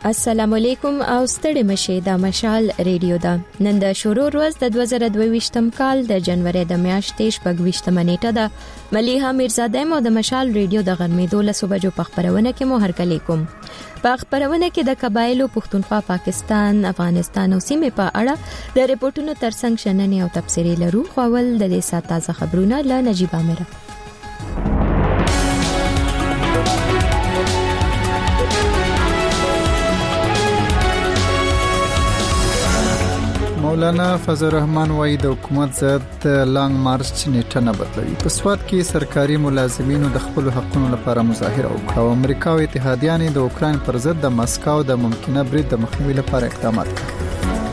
السلام علیکم او ستړي مشه د مشال ریډیو دا نن د شروع ورځ د 2022م کال د جنوري د میاشتې شپږ نیټه ده مليحه میرزاده مو د مشال ریډیو د غرمې 12 بجو په خبرونه کې مو هرکلی کوم په خبرونه کې د قبایلو پښتونخوا پاکستان افغانستان او سیمې په اړه د ریپورتونو ترڅنګ شننې او تبصرې لرو خپل د دې سات تازه خبرونه له نجيب امره مولانا فضل الرحمن وایي د حکومت ضد لانګ مارچ نیټه نه بدلوي. په سواد کې سرکاري ملازمینو د خپل حقوقو لپاره مظاهره وکړه او امریکا او اتحادیان د اوکرين پر ضد د مسکو د ممکنه برید د مخنیوي لپاره اقدامات کوي.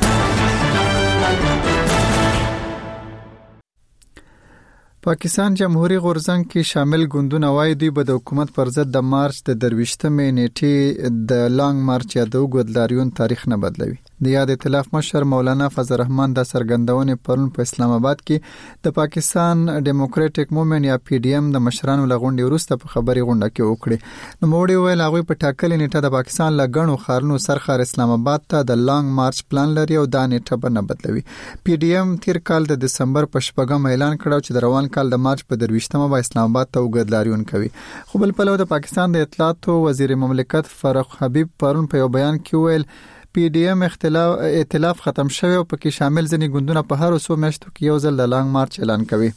پاکستان جمهوریت غورځنګ کې شامل ګوندونه وایي دوی به د حکومت پر ضد د مارچ د 23مې نیټې د لانګ مارچ یا د وګړلاریون تاریخ نه بدلوي. د یاد ائتلاف مشر مولانا فضل الرحمن د سرګندونې پرون په اسلام آباد کې د پاکستان ډیموکراټک موومېنټ یا پی ډی ایم د مشرانو لغونډې وروسته په خبري غونډه کې وکړه. نو موړي ویل هغه په ټاکلې نیټه د پاکستان لګڼو خارونو سرخار اسلام آباد ته د لانګ مارچ پلان لري او دا نیټه به نه بدلوي. پی ډی ایم تیر کال د دسمبر په شپږم اعلان کړو چې د روان کال د مارچ په 23مه به اسلام آباد ته وګړلاریون کوي. خو بل پلو د پاکستان د اطلاعات وزیر مملکت فرخ حبیب پرون په یو بیان کې ویل پی ډی ایم ائتلاف ختم شوی او پکې شامل ځنی ګوندونه په هر څو میاشتو کې یو ځل د لانګ مارچ اعلان کوي.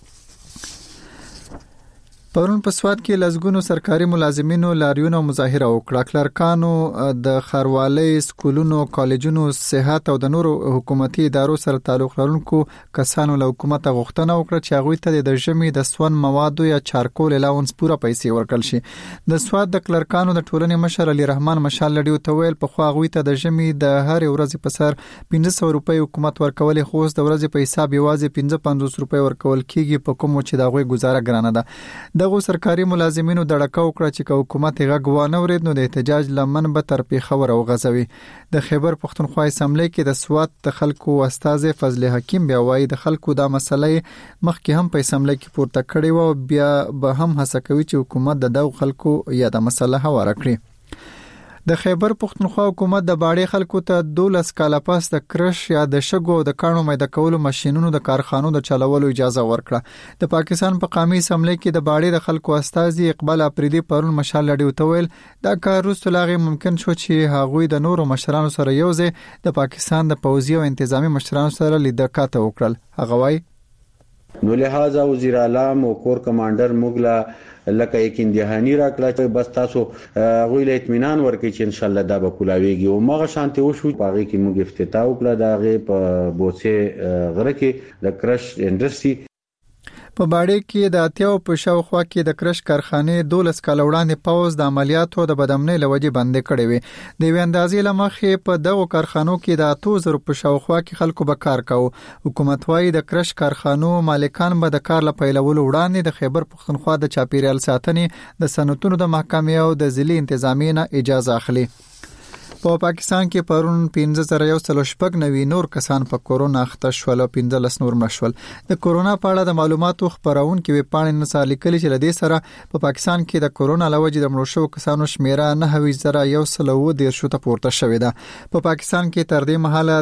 پرون په سواد کې لزګونو سرکاري ملازمینو لاریونه مظاهره وکړه. کلرکانو د خاروالۍ سکولونو کالجونو صحت او د نورو حکومتي ادارو سره تعلق لرونکو کسانو له حکومت غوښتنه وکړه چې هغه ته د ژمي د سون موادو یا چارکول الاونس پوره پیسې ورکړل شي. د سواد د کلرکانو د ټولنې مشر علي رحمان مشال لډیو ته ویل په خو هغه ته د ژمي د هر ورځې په سر 1500 روپۍ حکومت ورکول خو د ورځې په حساب یوازې 55 روپۍ ورکول کیږي په کوم چې دا غوي گزاره ګرانه ده. دغه سرکاري ملازمینو دړکه وکړه چې حکومت یې غوښنه ورید نو د احتجاج لمن به تر پیښور او غزوي. د خیبر پښتونخوا اسمبلی کې د سواد د خلکو استاد فضل حکیم بیا وایي د خلکو دا مسلې مخکې هم په اسمبلی کې پورته کړې و بیا به هم هڅه کوي چې حکومت د دغه خلکو یا د مسله هواره کړي. د خیبر پښتونخوا حکومت د باړې خلکو ته 12 کاله پس د کرش یا د شګو د کانو مېده کولو ماشينونو د کارخانو د چلولو اجازه ورکړه. د پاکستان په قومي اسمبلی کې د باړې د خلکو استاد اقبال افریدي پرون مشال لډیو ته ویل دا کار وروسته لاغي ممکن شو چې هغوی د نورو مشرانو سره یوځای د پاکستان د پوځي او انتظامی مشرانو سره لیدکاته وکړل. هغه وایي نو لہذا وزیر اعظم او کور کمانډر موږ لکه یک اندهانی راکړه چې بس تاسو غوښله اطمینان ورکړي چې ان شاء الله دا به کولاویږي او مغه شانتي وشو. باغی کې موږ افتتاح وکړه دا غي په بوڅه غره کې د کرش انډستری په باړې کې د اتیاو په شاوخوا کې د کرش کارخانه 12 کال وړاندې پاوز د عملیاتو د بدامنۍ لوجې بندې کړې وي. د ویندازي لمخې په دغه کارخانو کې د 8000 په شاوخوا کې خلکو به کار کاوه. حکومت وايي د کرش کارخانو مالکان به د کار لپاره پیلولو وړاندې د خیبر پښتونخوا د چاپیریال ساتنې د سنتونو د محکمې او د ضلعي انتظامی نه اجازه اخلي. په پاکستان کې پرون 15190 نور کسان په کورونا اخته شول او 15 نور مړ شول. د کورونا په اړه د معلوماتو خبرون کې وپاڼې نصار لیکلي چې لدې سره په پاکستان کې د کورونا لوجې د مړو شو کسانو شمیره 9110 ته پورته شوې ده. په پاکستان کې تر دې مهاله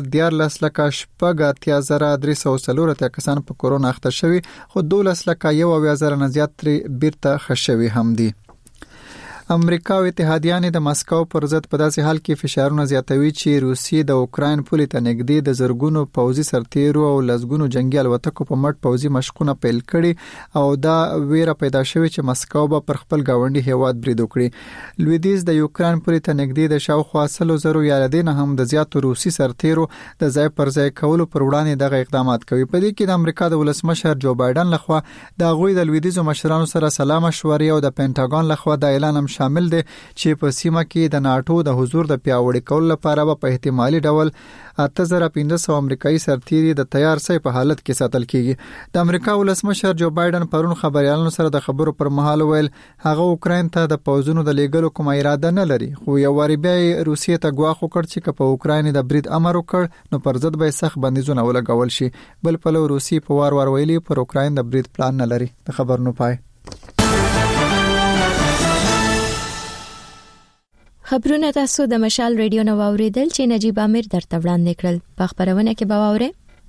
14,83,340 کسان په کورونا اخته شوي خو 12,01,000 نه زیات ترې بیرته خښوي هم دي. امریکا او اتحادیان د مسکو پر ضد په داسې حال کې فشارونه زیاتوي چې روسیې د اوکرين پولې ته نږدې د زرګونو پوځي سرتیرو او لزګونو جنگي الوتکو په مټ پوځي مشقونه پیل کړي او دا ویره پیدا شوې چې مسکو به پر خپل گاونډي هیواد برید وکړي. لویدیز د اوکرين پولې ته نږدې د شاوخوا 100,000 یا لدې هم د زیاتو روسي سرتیرو د ځای پر ځای کولو پر وړاندې دغه اقدامات کوي. په دې کې د امریکا د ولسمشر جو بایدن لخوا د غوي د لویدیزو مشرانو سره سلام مشورې او د پینټاګون لخوا د اعلان شامل دي چې په سیمه کې د ناتو د حضور د پیاوړي کولو لپاره په احتمالي ډول 8500 امریکایي سرتیري د تیار سي په حالت کې ساتل کیږي. د امریکا ولسمشر جو بایدن پرون خبريالانو سره د خبرو پر مهال ویل هغه اوکرين ته د پوځونو د لیګلو کوم اراده نه لري خو یو واری بیا روسیې ته غواخ وکړ چې په اوکرين د برید امر وکړ نو پر ضد به سخت بندیزونه ولګول شي. بل په لور روسیې په وار ویلي پر اوکرين د برید پلان نه لري. د خبر نو پای خبرونه تاسو د مشال ریډیو نو اوریدل چې نجیب امیر درته وړاندې کړل. په خبرونه کې به واورئ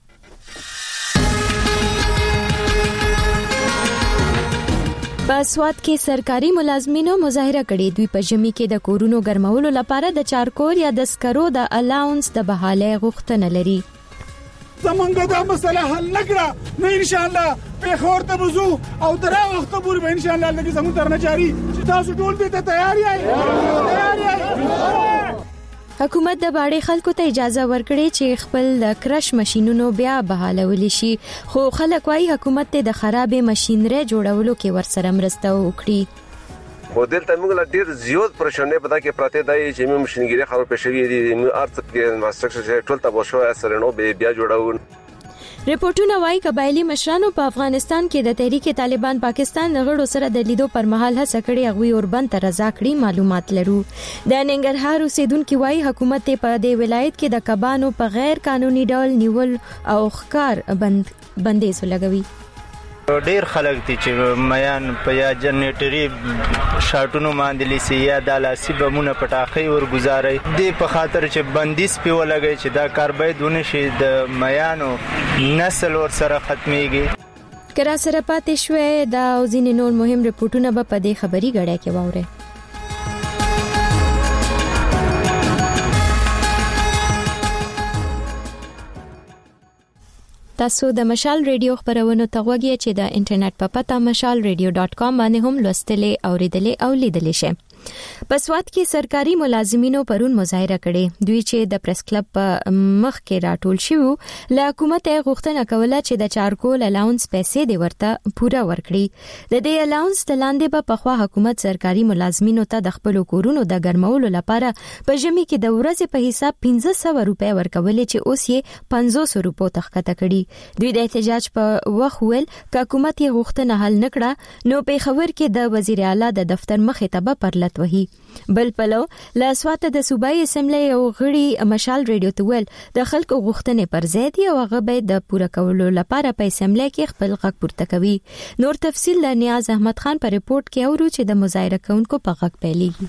په سوات کې سرکاري ملازمینو مظاهره کړې. دوی په ژمي کې د کورونو ګرمولو لپاره د چارکور یا د سکرو د الاونس د بحاله غوښتنه لري. زمونږ دا مسله حل نکړه نو ان شاء الله په خور ته وزو او تر وخت پورې به ان شاء الله لګي زموږ ترنه جاری چې تاسو ټول دې ته تیار یې. حکومت د باړې خلکو ته اجازه ورکړي چې خپل د کرش ماشينونو بیا بحالول شي، خو خلک وايي حکومت ته د خرابې ماشينري جوړولو کې ورسره مرسته وکړي. خو دلته موږ لا ډیر زیات پرشنې پتا کې پراته دی چې موږ ماشينګری خراب پېښوي دي، موږ ارڅ کې انفراستراکچر ټول ته بشو اثر نو بیا جوړاون. ریپورتونه وايي قبایلی مشرانو په افغانستان کې د تحریک طالبان پاکستان غړو سره د لیدو پر مهال هڅه کړې اغوی اوربند ته رضا کړي. معلومات لرو د ننګرهار اوسیدونکو وايي حکومت په دې ولایت کې د کبانو په غیر قانوني ډول نیول او ښکار بندیز لګوي. ډیر خلک دي چې میان په یا جنریټري شاټونو باندې لسی یا د لاسي بمونه پټاخي ور گزاري دي په خاطر چې بندیز په ولګي چې دا کار باید ونه شي د میانو نسل ور سره ختميږي. کرا سره پاتې شوې دا او ځینې نور مهم ریپورتونه به په دې خبري غړې کې واوري. تاسو د مشال ریډیو خبرونه تغوږی چې د انټرنیټ په پتا mashalradio.com باندې هم لوستلې اوریدلې او لیدلې شئ. په سوات کې سرکاري ملازمینو پرون مظاهره کړې. دوی چې د پریس کلب په مخ کې راټول شوو له حکومت غوښتنه کوله چې د چارکول الاونس پیسې دی ورته پورا ورکړي. د دې الاونس تلاندې په پخوا حکومت سرکاري ملازمینو ته د خپل کورونو د ګرمولو لپاره په ژمي کې د ورځې په حساب 1500 روپۍ ورکولې چې اوس یې 500 روپۍ تخکته کړي. دوی د احتجاج په وخت ول ک حکومت یې غوښتنه حل نکړه نو په خبر کې د وزیر اعلی د دفتر مخې ته به پرلط وهي. بل پلو لا سوات د صوبایي اسمبلی او غړي مشال ریډیو ته ول د خلکو غوښتنې پر ضد یو غبې د پوره کولو لپاره په اسمبلی کې خپل غږ پورته کوي. نور تفصیل د نیاز احمد خان په ریپورت کې اورو چې د مظاهره کوونکو په غږ پیلېږي.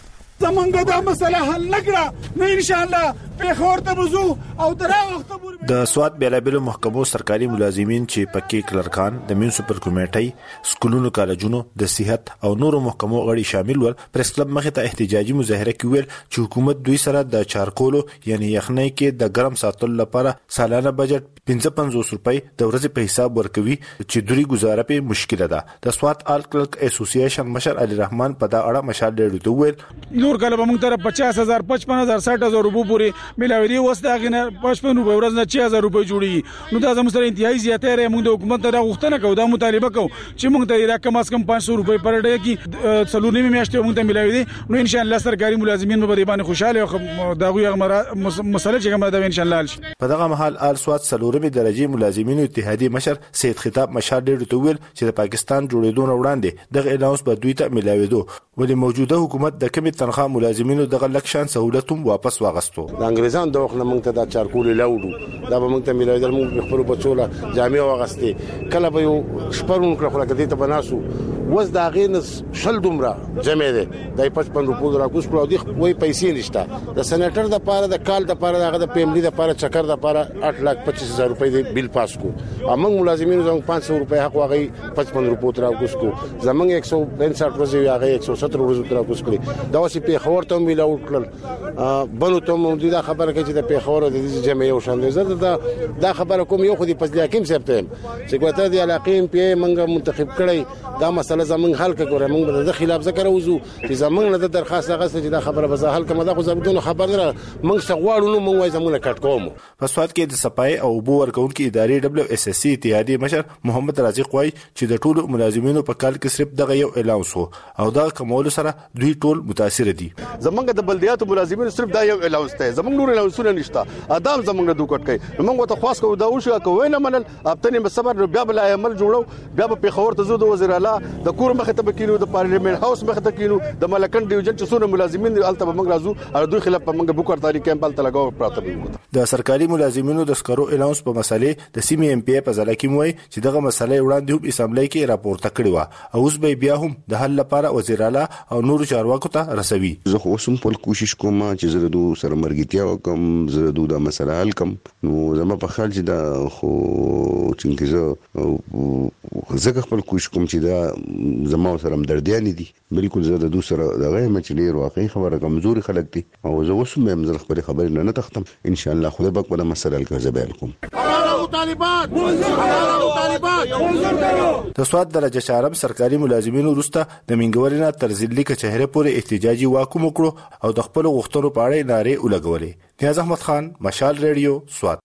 زمونږ دا مسله حل نکړه نو ان شاء الله په خور ته وزو او تر وخت پورې د سوات بیلابل محکمو سرکاري ملازمین چې پکې کلرکان د میونسپل کمیټې سکولونو کالجونو د صحت او نورو محکمو غړي شامل ول پریس کلب مخې ته احتجاجي مظاهره کوي چې حکومت دوی سره د چارکولو یعنی یخنۍ کې د ګرم ساتلو لپاره سالانه بجټ 55 روپۍ د ورځې په حساب ورکوي چې دوی گزاره په مشکله ده. د سوات آل کلرک اسوسییشن مشر علي رحمان په دا اړه مشال ډېر دوی نور کله به موږ ته 50000 55000 60000 روپۍ پورې ملاوي وسته غنه 55 روپۍ ورځ نه 6000 روپۍ جوړي. نو دا زموږ سره انتهایی زیاته رې موږ د حکومت ته غوښتنه کوو دا مطالبه کوو چې موږ ته کم از کم 500 روپۍ پر ډے کې څلورنی میاشتې موږ ته ملاوي دي. نو ان شاء الله سرکاري ملازمین به باندې خوشاله او دا غوي مسله چې کومه ده ان شاء الله. په دغه محل آل سوات څلورمې درجه ملازمینو اتحادیه مشر سید خطاب مشال ډېر تویل چې د پاکستان جوړېدو وړاندې دغه اعلان به دوی ته ملاوي دو ولې موجوده حکومت د کمی تنخواه ملازمینو دغه لکشان سہولتوم واپس واغستو. د انګریزان د وخت نه موږ ته د چارکول لاوډو دا به موږ ته ملاوي در موږ خپل بچوله جامع واغستې کله به یو شپرون کړه خو کدی ته بناسو وز دا غینس شل دومره جمع ده د 55 روپۍ راکوس کړو دی وای پیسې نشته د سېنیټر د پاره د کال د پاره دغه د پیملی د پاره چکر د پاره 8,25,000 روپۍ د بیل پاس کو امنګ ملازمینو زموږ 500 روپۍ حق واغی 55 روپۍ راکوس کو زمنګ 165 ورځې واغی 170 ورځې راکوس کړی دا وسی په خبر ته ملاو کړل بنو ته مو دا خبره کوي چې د پیښور د دې جمع یو شان زړه دا خبره کوم یو خو دی پس لیاکیم سپتم چې کوته دی علاقین په منګه منتخب کړی دا مسله زمنګ حل کړو موږ د خلاف ذکر وزو چې زمنګ نه د درخواست غوښته چې دا خبره به حل کوم دا خو زموږ خبر نه موږ څغواړو نو موږ وای زموږ کټ کوم. په سوات کې د صفای او بو ورکونکو ادارې WSSC اتحادیه مشر محمد رازق وای چې د ټولو ملازمینو په کال کې صرف دغه یو اعلان وو او دا کومول سره دوی ټول متاثر دي. زمنګ د بلدیاتو ملازمینو صرف دا یو اعلان ته زمنګ نور اعلانونه نشته ادم زمنګ د دوکټ کوي موږ ته خاص کو دا وشو کوي نه منل ابتنی به صبر بیا بل عمل جوړو بیا په خبر ته زو د وزیر اعلی د کور مخه ته کینو د پارلیمنت هاوس مخه ته کینو د ملکن ډیویژن چې څونه ملازمین الته به موږ راځو او دوی خلاف موږ بوکر تاریخ کیمپ الته لګاو پراته د سرکاري ملازمینو د سکرو الاونس په مسلې د سیمې ام پی په ځل کې موي چې دغه مسلې وړاندې هم اسمبلی کې راپورته کړی و او اوس به بیا هم د حل لپاره وزیر اعلی او نور چارواکو ته رسوي. زه خو اوسم په کوشش کوم چې زه د سره مرګتیا وکم زه د مسله حل کم نو زما په خیال چې دا خو چې زه خپل کوشش کوم چې دا زما سره مدردیان دي بالکل زه د سره دغه مچلې واقعي خبره کمزوري خلک دي او زه اوسم هم خپل خبرې نه تختم ان شاء الله خدای پاک په مسله حل کوي بیان کوم. د سواد درجه چهارم سرکاري ملازمینو وروسته د منګوري نه تر ضلعي کچهره پورې احتجاجي واکو وکړو او د خپل غوښتنو په اړه نارې ولګولې. نیاز احمد خان، مشال ریډیو، سواد.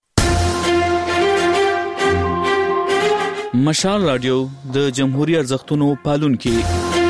مشال رادیو د جمهوریت ارزښتونو پالونکي.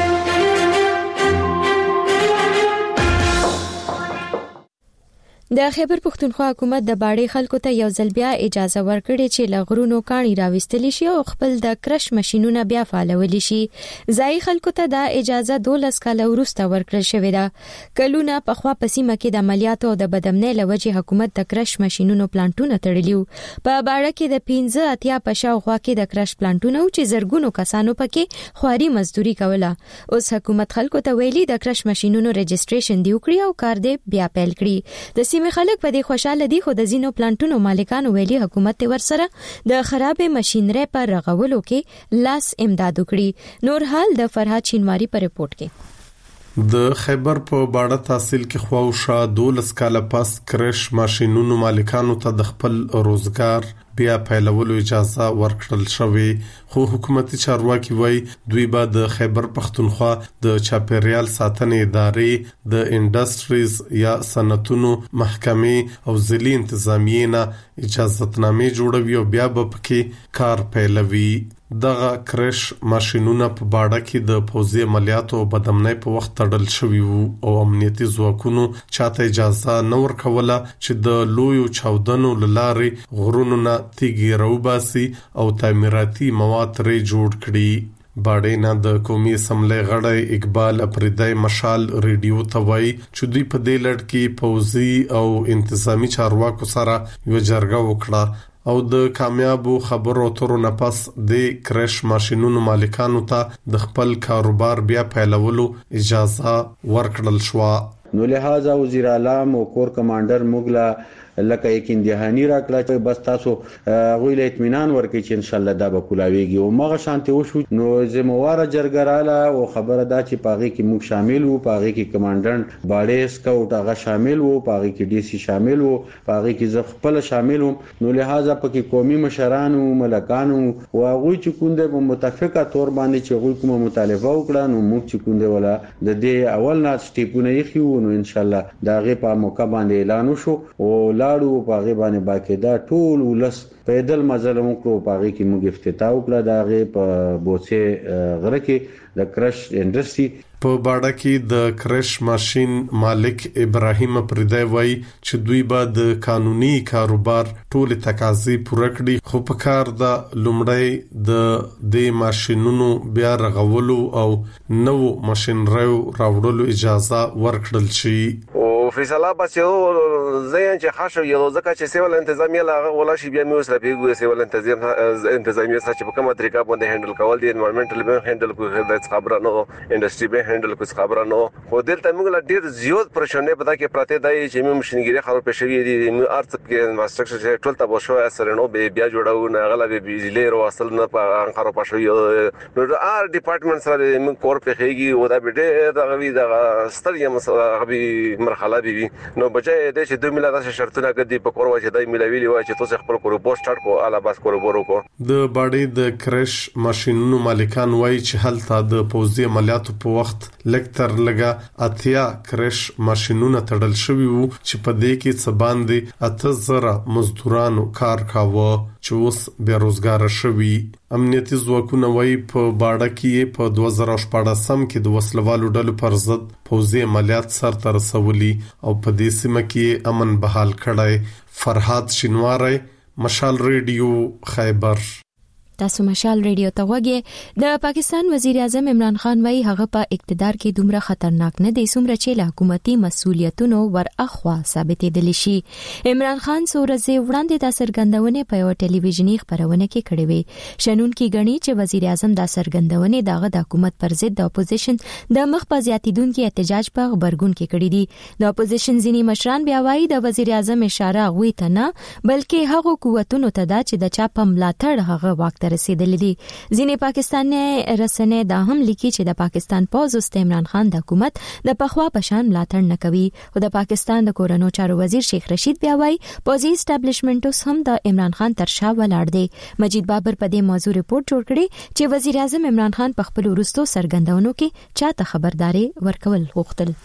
د خیبر پښتونخوا حکومت د باړې خلکو ته یو ځل بیا اجازه ورکړې چې لغرونو کاڼي راوستل شي او خپل د کرش ماشينونه بیا فعالول شي. ځای خلکو ته د اجازه 12 کال وروسته ورکړل شوې ده. کلونه په خوا پسیمه کې د عملیاتو او د بدامنۍ لوجې حکومت د کرش ماشينونو پلانټونه تړلیو. په باړه کې د 15 اتیا په شاوخوا کې د کرش پلانټونه او چې زرګونو کسانو پکې خواري مزدوري کوله. اوس حکومت خلکو ته ویلي د کرش ماشينونو رجستریشن دی وکړي او کار دې بیا پیل کړي. د سیمه خلک په دې خوشاله دي خو د زینو پلانټونو مالکانو ویلي حکومت ورسره د خرابې ماشينري پر رغولو کې لاس امداد وکړي. نور حال د فرهاد شینواری په ریپورت کې. د خیبر په باړه تحصیل کې خواوشا 12 کال پس کرش ماشينونو مالکانو ته د خپل روزګار بیا پیلولو اجازه ورکړل شوې خو حکومتي چارواکي وایي دوی به د خیبر پښتونخوا د چاپیریال ساتنې ادارې د انډستریز یا صنعتونو محکمې او ضلعي انتظامیې نه اجازهتنامې جوړوي او بیا به پکې کار پیلوي. دغه کرش ماشينونه په باړه کې د پوځي عملیاتو او بدامنۍ په وخت تړل شوي وو او امنیتي ځواکونو چاته اجازه نه ورکوله چې د لویو چاودنو لارې غرونو نه تیږې راوباسي او تعمیراتي مواد ترې جوړ کړي. باړې نه د قومي اسمبلی غړی اقبال اپریدی مشال ریډیو ته وایي چې دوی په دې لړ کې پوځي او انتظامی چارواکو سره یو جرګه وکړه او د کامیابو خبرو اترو نه پس د کرش ماشينونو مالکانو ته د خپل کاروبار بیا پیلولو اجازه ورکړل شو. نو لہذا وزیر اعلی او کور کمانډر موږ لکه یک اندهانی راکړه چې بس تاسو غوښله اطمینان ورکړي چې ان شاء الله دا به کولاویږي او مغه شانتي وشو. نو زمواره جرګراله او خبره دا چې پاغي کې موږ شامل وو، پاغي کې کمانډنټ باډې سکاوټ هغه شامل وو، پاغي کې ډي سي شامل وو، پاغي کې زه خپل شامل وم. نو لہذا پکې قومي مشرانو ملکانو او هغه چې کونده په متفقه تور باندې چې هغه کومه مطالبه وکړه نو موږ چې کونده ولا د دې اول نه سټیپونه یې خو نو ان شاء الله دا غي په موقع باندې اعلان وشو او لاړو پاغي باندې باقاعده ټول ولس پیدل مزل وکړو. پاغي کې موږ افتتاح وکړه دا غي په بوڅه غره کې د کرش انډستری. په باړه کې د کرش ماشين مالک ابراهیم اپریدی وایي چې دوی به د قانوني کاروبار ټول تقاضې پوره کړي خو په کار د لومړی د ماشينونو بیا رغولو او نو ماشينري راوړلو اجازه ورکړل شي. فیصله بچو زين چې خاصه یو ځکه چې سیول انتظامیه لا ولا شي بیا موږ سره پیګو سیول انتظامیه چې په کومه طریقه باندې هندل کول دي انوایرنمنټل به هندل کوي د خبره نو انډستری به هندل کوي خبره نو خو دلته موږ لا ډیر زیات پرشنه پتا کې پراته دی چې موږ مشنګری خبر پېښوي دي ارت کې انفراستراکچر چې ټول ته بشو اثر نو به بیا جوړو نه غلا به بجلی رو اصل نه په انقره پښوي نو ار ډپارټمنټ سره موږ کور پېخيږي او دا به ډېر غوي د ستړي مسله غوي مرحله بي نو بچای د چې 2 میلیارډ شرطونه کدي په کور وجه دای ملوي وای چې تاسو خپل کور پوسټ سٹارټ کو الا باس کور ورو کو. د باډي د کرش ماشينونو مالکان وای چې هلته د پوزي عملیاتو په وخت لکتر لګا اتیا کرش ماشينونه تړل شوی وو چې په دې کې څه باندې 8000 مزدورانو کار کاوه چې اوس بیروزګار شوی. امنیتي ځواکونه وای په باډه کې په 2014 کې د وسلوالو ډلو پر ضد پوزي عملیات سر ته رسولي او په دې سیمه کې امن بحال کړای. فرهاد شینواری، مشال ریډیو، خیبر. تاسو مشال ریډیو ته وګورئ. د پاکستان وزیر اعظم عمران خان وايي هغه په اقتدار کې دومره خطرناک نه دی څومره چې له حکومتي مسؤلیتونو ورأخوا ثابتېدل شي. عمران خان څورځې وړاندې د سرګندونې په یو ټلویزیونی خبرونه کې کړې وې. شنونکي غني چې وزیر اعظم د سرګندونې دغه د حکومت پر ضد د اپوزیشن د مخ په زیاتیدونکو احتجاج په خبرګون کې کړی دي. د اپوزیشن ځینی مشران بیا وايي د وزیر اعظم اشاره غوي ته نه بلکې هغه قوتونو ته دا چې د چا په ملاتړ هغه واک ته رسیدلی دي. ځینې پاکستاني رسنۍ دا هم لیکي چې د پاکستان پوز اوس عمران خان د حکومت د پخوا پشان ملاتړ نه کوي. او د پاکستان د کورونو چارو وزیر شیخ رشید بیا وايي پوزي اسټابلیشمنټ اوس هم د عمران خان تر شا ولاړ دی. مجید بابر په دې موضوع ریپورت جوړ کړی چې وزیر اعظم عمران خان په خپل وروستو سرګندونو کې چاته خبرداري ورکول غوښتل.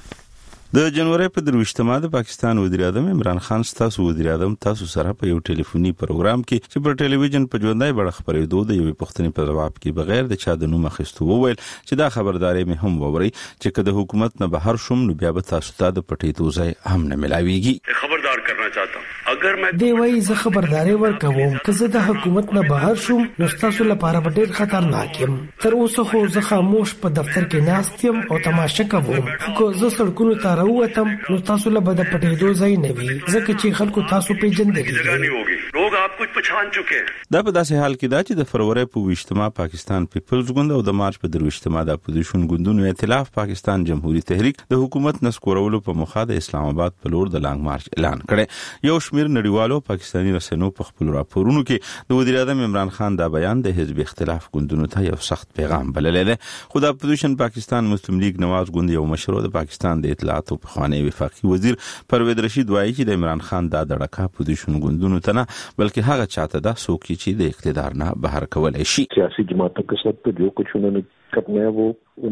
د جنوري په 23مه د پاکستان وزیر اعظم عمران خان ستاسو وزیر اعظم تاسو سره په یو ټلیفوني پروګرام کې چې پر ټلویزیون په ژوندۍ بڼه خبرېدو د یوې پوښتنې په جواب کې بغیر د چا د نوم اخیستو وویل چې دا خبرداري مې هم ووري چې کله حکومت نه بهر شوم نو بیا به تاسو ته د پټېدو ځای هم نه ملاويږي. خبردار کرنا چاہتا ہوں اگر میں دی وای زه خبرداري ورکوم که زه د حکومت نه بهر شوم نو تاسو لپاره به ډېر خطرناک یم. تر اوسه خو زه خاموش په دفتر کې ناست یم او تماشه کوم. خو زه سړکونو ته راووتم نو تاسو له بده پټېدو ځای نه وي ځکه چې خلکو تاسو پیژندلی دي. لوگ آپ کو پہچان چکے ہیں. دا په داسې حال کې دا چې د فروری په 28مه پاکستان پیپلز ګوند او د مارچ په 23مه د اپوزیشن ګوندونو ائتلاف پاکستان جمهوریت تحریک د حکومت نسکورولو په مخه د اسلام آباد په لور د لانګ مارچ اعلان کړي. یو شمیر نړیوالو پاکستاني رسنیو په خپل راپورونو کې د وزیر اعظم عمران خان دا بیان د حزب اختلاف ګوندونو ته یو سخت پیغام بللی دی. خو د اپوزیشن پاکستان مسلم لیگ نواز ګوند یو مشر د پاکستان د اطلاعات او پخوانی وفاقي وزیر پرویز رشید وایي چې د عمران خان دا دړکه اپوزیشن ګوندونو ته نه بلکې هغه چاته دا څوک چې د اقتدار نه بهر کولای شي. سیاسي جماعتوں کے ساتھ جو کچھ انہوں نے کرنا ہے وہ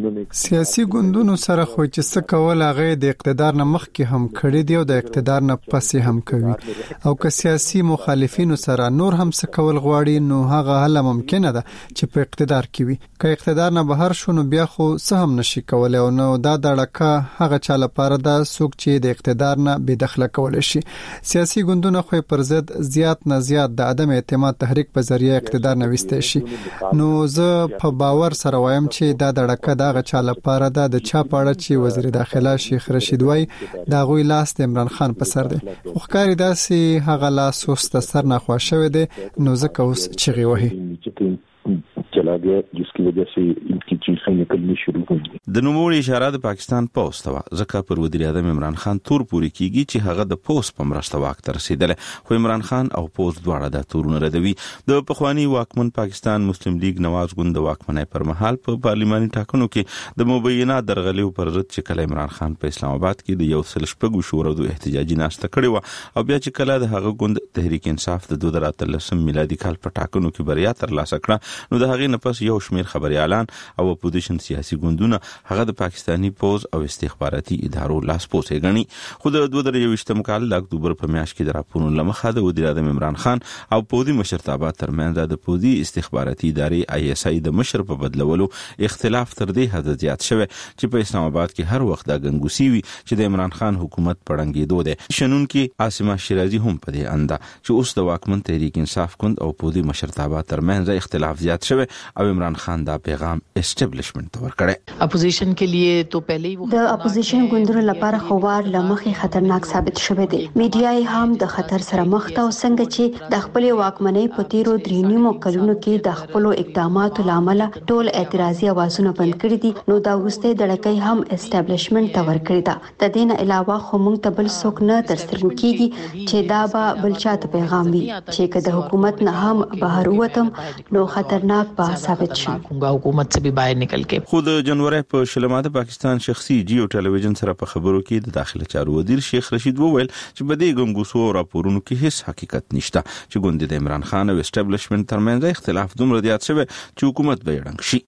سیاسي ګوندونو سره خو چې څه کول هغه د اقتدار نه مخکې هم کړی دی او د اقتدار نه پسې هم کوي. او که سیاسي مخالفینو سره نور هم څه کول غواړي نو هغه هله ممکنه ده چې په اقتدار کې وي. که اقتدار نه بهر شونه بیا خو څه هم نشي کولای او نو دا دړکه هغه چا لپاره ده څوک چې د اقتدار نه بې دخله کول شي. سیاسي ګوندونه خو پر ضد زیات نه زیات د عدم اعتماد تحریک په ذریعہ اقتدار نه وستې شي. نو زه په باور سره وایم چې دا دړکه دا غچا لپاره د چا پاړه چې وزیر داخله شیخ رشید وای دا غوی لاس د عمران خان په سر دی. خو ښکاری داسې هغه لاس اوس د سر نه خوا شوی دی نو ځکه اوس چغې وهي چلا گیا جس کی وجہ سے ان کی چیخیں نکلنی شروع ہو گئی. د نوموړي اشاره د پاکستان پوز ته ځکه پر وزیر اعظم عمران خان تور پوری کیږي چې هغه د پوز په مرسته واک ته رسیدل. خو عمران خان او پوز دواړه د تورونه ردوي. د پخوانی واکمن پاکستان مسلم لیگ نواز ګوند د واکمنۍ پر مهال په پارلماني ټاکنو کې د مبینه درغلیو پر ضد چې کله عمران خان په اسلام آباد کې د یو سل شپږو شورا د احتجاجي ناشته کړې و او بیا چې کله د هغه ګوند تحریک انصاف د 2013 میلادي کال په ټاکنو کې بریا ترلاسه کړه نو د هغه نه پس یو شمیر خبريالان او اپوزیشن سیاسي ګوندونه هغه د پاکستانی پوز او استخباراتي ادارو لاس پوسې غني. خو د 2023م کال د اکتوبر په میاشت کې د راپورونو لمخه د وزیر اعظم عمران خان او پوزي مشرتابه ترمنځ د پوزي استخباراتي ادارې ISI د مشر په بدلولو اختلاف تر دې حد زیات شوه چې په اسلام آباد کې هر وخت د غنګوسی وي چې د عمران خان حکومت پړنګېدو ده. شنون کې عاصمه شیرازي هم په دې انده چې اوس د واکمن تحریک انصاف ګوند او پوزي مشرتابه ترمنځ اختلاف زیات شوه او عمران خان دا پیغام اسټابلیشمنت ورکړي. اپوزیشن کے لیے تو پہلے ہی د اپوزیشن ګوندونو لپاره خوار لمخې خطرناک ثابت شوه دی. میډیا هم د خطر سره مخ ته او څنګه چې د خپل واکمنۍ په تیرو درېنیمو کلونو کې د خپل اقداماتو لامل ټول اعتراضي اوازونه بند کړي دي نو دا وروسته دړکې هم اسټابلیشمنت ته ورکړي ده. د دې نه علاوه خو موږ ته بل څوک نه ترسترګو کیږي چې دا به بل چاته پیغام وي چې که د حکومت نه هم بهر ووتم نو خطرناک به ثابت شي. حکومت سے بھی باہر نکل کے خود جنوري په شلمات پاکستان شخصي جیو ټلویزیون سره په خبرو کې د داخله چارو وزیر شیخ رشید وویل چې په دې ګنګوسو راپورونو کې هیڅ حقیقت نشته چې ګوند د عمران خان او اسټابلیشمنت ترمنځ اختلاف دومره زیات شوی چې حکومت به یړنګ شي.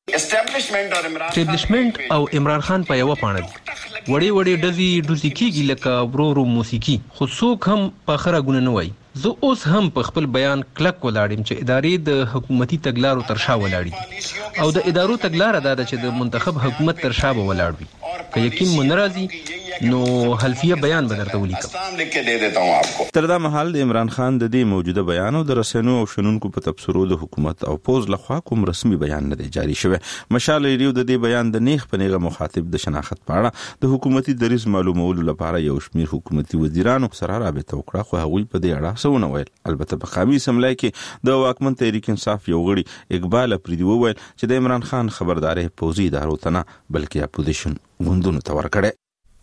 اسټابلیشمنت او عمران خان په یو پاڼه وړي وړي ډزي کیږي لکه ورورو موسیقي خو څوک هم په خره ګونه نه وای. زه اوس هم په خپل بیان کلک ولاړم چې ادارې د حکومتي تګلارو تر شا ولاړې او د ادارو تګلار دا ده چې د منتخب حکومت تر شا ولاړ وي. که یقین مون راځي نو حلفیه بیان بدرته ولیکم. تر دا مهال د عمران خان د دې موجوده بیان او د رسنیو او شنونکو په تبصرو د حکومت او پوز لخوا کوم رسمي بیان نه دی جاری شوی. مشال ریډیو د دې بیان د نیغ په نیغه مخاطب د شناخت په اړه د حکومتي دریځ معلومولو لپاره یو شمیر حکومتي وزیرانو سره رابطه وکړه، خو هغوی په دې اړه څه ونه ویل. البته په قومي اسمبلی کې د واکمن تحریک انصاف یو غړي اقبال افریدي وویل چې د عمران خان خبرداري پوزي ادارو ته نه بلکې اپوزیشن غوندونو ته ورکړه.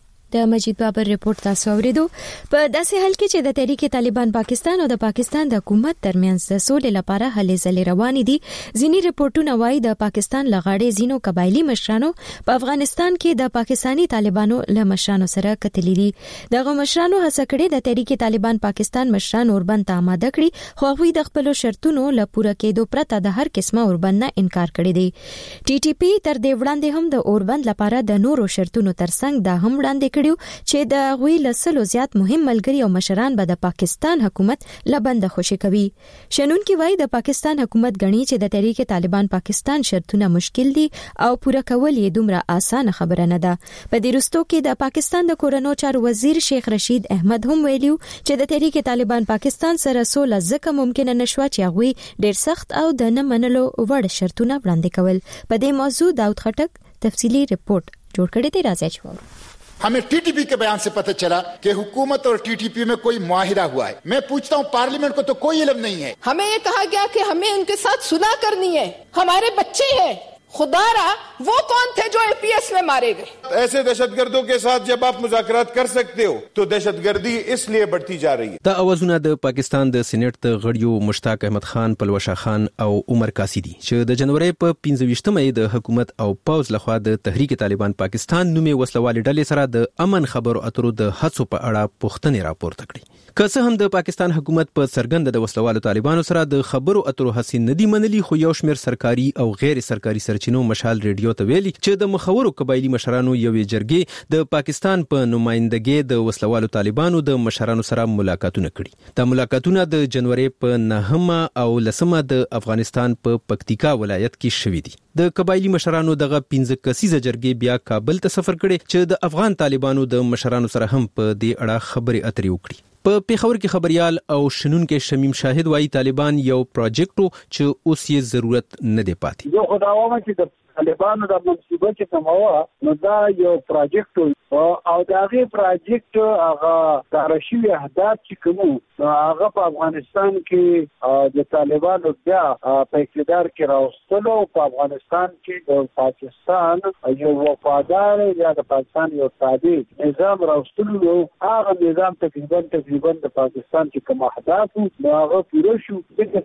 د مجید بابر ریپورت تاسو اوریدو. په داسې حال کې چې د تحریک طالبان پاکستان او د پاکستان د حکومت ترمنځ د سولې لپاره هلې ځلې روانې دي، ځینې ریپورتونه وايي د پاکستان لغړې زینو قبایلی مشرانو په افغانستان کې د پاکستانی طالبانو له مشرانو سره کتلې دي. دغه مشرانو هڅه کړې د تحریک طالبان پاکستان مشران اوربند ته آماده کړي، خو هغوی د خپل شرطونو له پوره کېدو پرته د هر قسمه اوربند نه انکار کړی دی. ټي ټي پی تر دې وړاندې هم د اوربند لپاره د نورو شرطونو ترڅنګ دا هم وړاندې چې د غوی لسلو زیات مهم ملګری او مشران به د پاکستان حکومت لبند خوشي کوي. شنونکي وایي د پاکستان حکومت غني چې د تحریک طالبان پاکستان شرطونه مشکل دي او پوره کول یې دومره اسانه خبره نه ده. په دې رستو کې د پاکستان د کورونو چارو وزیر شیخ رشید احمد هم ویلو چې د تحریک طالبان پاکستان سره سوله ځکه ممکن نه شو چې غوی ډیر سخت او د نه منلو وړ شرطونه وړاندې کول. په دې موضوع داود خټک تفصیلی رپورت جوړ کړی دی، راځي چې हमें टीटीपी के बयान से पता चला कि हुकूमत और टीटीपी में कोई मुआहिदा हुआ है. मैं पूछता हूँ पार्लियामेंट को तो कोई इल्म नहीं है. हमें ये कहा गया कि हमें उनके साथ सुलह करनी है, हमारे बच्चे हैं. खुदारा वो कौन थे जो एपीएस में मारे गए? ऐसे दहशतगर्दों के साथ जब आप मुज़ाकरात कर सकते हो तो दहशतगर्दी इसलिए बढ़ती जा रही है. دا اوازونه د پاکستان د سېنات د غړیو مشتاق احمد خان، پلوشا خان او عمر قاصدي چې د جنوري په 15مې د حکومت او پوز لخوا د تحریک طالبان پاکستان نومي وسلوالي ډلې سره د امن خبرو اترو د هڅو په اړه پوښتنې راپورته کړې. که څه هم د پاکستان حکومت په څرګند د وسلوالو طالبانو سره د خبرو اترو هڅې نه دي منلي، خو یو شمېر سرکاري او غیر سرکاري سرچینو مشال ریډیو ته ویلي چې د مخورو قبایلی مشرانو یوې جرګې د پاکستان په نمائندګۍ د وسلوالو طالبانو د مشرانو سره ملاقاتونه کړي. دا ملاقاتونه د جنوري په 9 او 10 د افغانستان په پکتیکا ولایت کې شوي دي. د قبایلی مشرانو دغه 15 کسیزه جرګې بیا کابل ته سفر کړي چې د افغان طالبانو د مشرانو سره هم په دې اړه خبرې اترې وکړي. په پیښور کې خبريال او شنونکو شمیم شاهد وايي طالبان یو پروجیکټ چې اوس یې ضرورت نه دی پاتې. یو خداوامه چې طالبانو د منصوبه چې کومه نو دا یو پروجیکټ او دا غي پروجیکټ هغه تارشي اهداف چې کوم هغه په افغانستان کې د طالبانو بیا په اقتدار کې راوستلو، په افغانستان کې د پاکستان یو وفادار یا د پاکستان یو تابع نظام راوستلو، هغه نظام تقریبا د پاکستان کې کوم اهداف نو هغه پوره شو.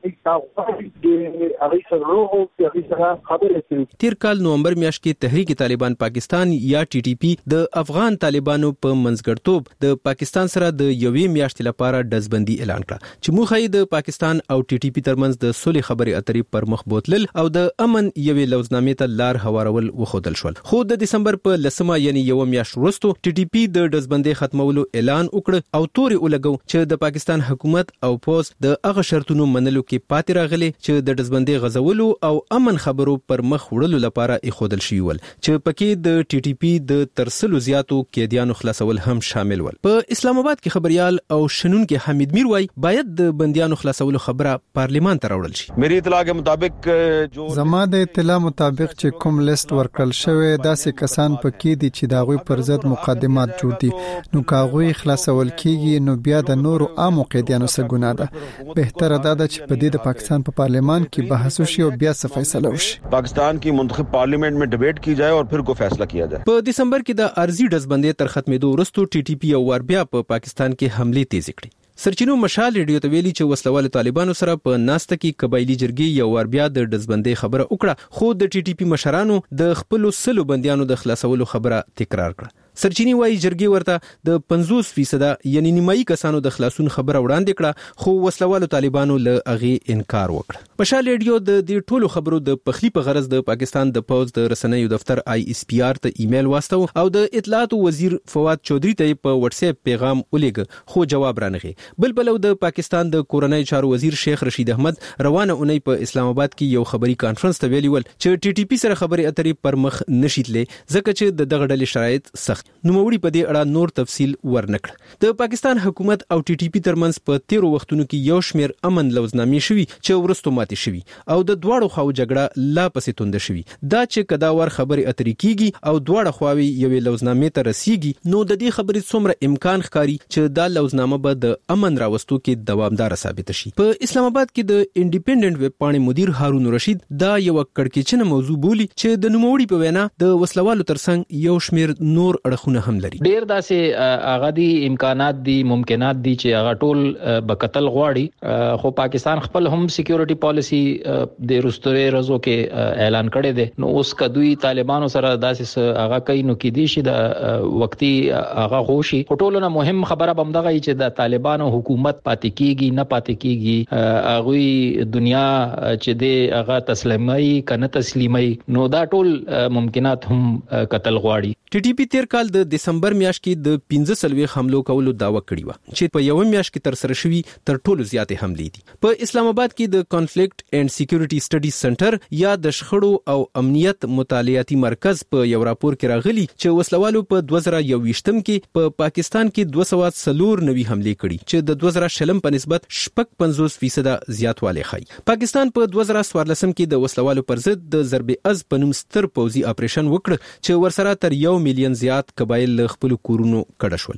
تیر کال نومبر میاشت کې تحریک طالبان پاکستان یا ټي ټي پی د افغان طالبانو په منځګړتوب د پاکستان سره د یوې میاشتې لپاره ډزبندي اعلان کړه چې موخه یې د پاکستان او ټي ټي پی ترمنځ د صلح خبرې اترې پر مخ بوتلل او د امن یوې لوزنامې ته لار هوارول وخودل شول. خو د دسمبر په 10 یعنی یو میاشت وروسته ټي ټي پی د ډزبندي ختمولو اعلان وکړ او توري ولګو چې د پاکستان حکومت او پوز د هغه شرطونو منلو کې پاتې راغلي چې د ډزبندي غزولو او امن خبرو پر مخ وړلو لپاره اخودل شي ول چې پکې د ټي ټي پی د ترسلو زیاتو قیدیانو خلاصول هم شامل ول. په اسلام آباد کې خبريال او شنونکو حمید میر وای باید د بنديانو خلاصولو خبره پارلیمان ته راوړل شي. میری اطلاع کے مطابق جو زما د اطلاع مطابق چې کوم لیست ورکړل شوی داسې کسان پکې دي چې داغوی پر ضد مقدمات جوړ دي، نو کاغوی خلاصول کیږي نو بیا د نورو عام قیدیانو سره ګناه ده. بهتره ده چې په دې د پاکستان په پارلیمان کې بحث وشي او بیا څه فیصله وشي. پاکستان کی منتخب پارلیمنٹ میں ڈیبیٹ کی جائے اور پھر کو فیصلہ کیا جائے. په دسمبر کې د ارزي ډزبندۍ تر ختمېدو وروسته ټي ټي پی او ور بیا په پاکستان کې حمله تیز کړې. سرچینو مشال ریډیو ته ویلي چې وسلوال طالبانو سره په ناسته کې قبایلی جرګې یو ور بیا د ډزبندۍ خبره وکړه، خو د ټي ټي پی مشرانو د خپل سلو بنديانو د خلاصولو خبره تکرار کړه. سرچینی وایي جرګې ورته د 50% یعنی نیمایي کسانو د خلاصون خبره وړاندې کړه، خو وسلوالو طالبانو له هغه انکار وکړ. مشال ریډیو د دې ټولو خبرو د پخلی په غرض د پاکستان د پوز د رسنیو دفتر ISPR ته ایمیل واستو او د اطلاعات وزیر فواد چودھری ته په واتس اپ پیغام ولېږه، خو جواب رانغی. بلبلو د پاکستان د کورنۍ چارو وزیر شیخ رشید احمد روانه اونۍ په اسلام آباد کې یو خبري کانفرنس ته ویلي ول چې ټي ټي پی سره خبرې اترې پر مخ نشیتلې ځکه چې د دغه ډلې شرایط سخت نوموړي په دې اړه نور تفصیل ورنکړ. د پاکستان حکومت او ټي ټي پی ترمنځ په 13 وختونو کې یو شمېر امن لوزنامې شوي چې ورستو ماتې شوي او د دواړو خواو جګړه لا پسې توند شوي. دا چې کداور خبرې اترې کیږي او دواړه خواوې یوې لوزنامې ته رسیږي نو د دې خبرې څومره امکان ښکاري چې دا لوزنامه به د امن راوستو کې دوامدار ثابت شي. په اسلام آباد کې د انډیپندنت ویب پاڼې مدیر هارون رشید دا یو کړکېچنه موضوع بولی چې د نوموړي په وینا د وسلوالو ترڅنګ یو شمېر نور اړخونه هم لري. ډیر داسې هغه دي امکانات دي ممکنات دي چې هغه ټول بقتل غواړي خو پاکستان خپل هم سکیورټي پالیسی د رستوري رزو کې اعلان کړی دی. نو اوس کدوې طالبانو سره داسې هغه کوي نو کې دي چې د وقتی هغه غوشي ټولونه مهم خبره بمدغه چې د طالبانو حکومت پاتې کیږي نه پاتې کیږي هغه دنیا چې د هغه تسلیمي کنه تسلیمي نو دا ټول ممکنات هم قتل غواړي. ټي ټي پی تیر کال د دسمبر میاشت کې د 15 حملو کولو داوا کړی و چې په یو میاشت کې تر سره شوی تر ټولو زیاتې حملې دي. په اسلام آباد کې د کانفلیکټ اینڈ سکیورټي سټډیز سنټر یا د شخړو او امنیت مطالعاتي مرکز په یو راپور کې راغلي چې وسلوالو په 2021م کې په پاکستان کې 290 حملې کړي چې د 2020 په نسبت 55% زیاتوالی ښيي. پاکستان په 2014 کې د وسلوالو پر ضد د ضرب از په نوم ستر پوځي اپریشن وکړ چې ورسره تر 1 مليون زیات قبایل له خپل کورونو کډه شول.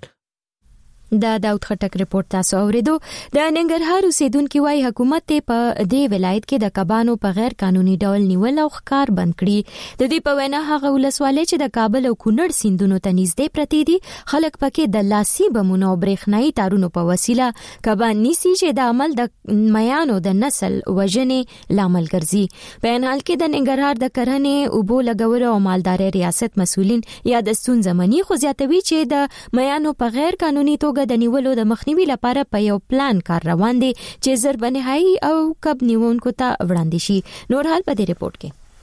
دا داود خټک رپورت تاسو اوریدو. د ننګرهار اوسیدونکو وايي حکومت په دې ولایت کې د کبانو په غیر قانوني ډول نیول او ښکار بند کړي. د دې په وینا هغه ولسوالۍ چې د کابل او کونړ سیندونو ته نږدې پرتې دي خلک پکې د لاسي بمونو او برېښنايي تارونو په وسیله کبان نیسي چې د عمل د میانو د نسل وژنې لامل ګرځي. په ان حال کې د ننګرهار د کرهنې اوبو لګولو او مالدارۍ ریاست مسؤلین یا د ستونزې مني خو زیاتوي چې د میانو په غیر قانوني د نیولو د مخنیوي لپاره په یو پلان کار روان دي چې ضرب نهایی او کب نیونکو ته وړاندې شي. نور حال په دې رپورت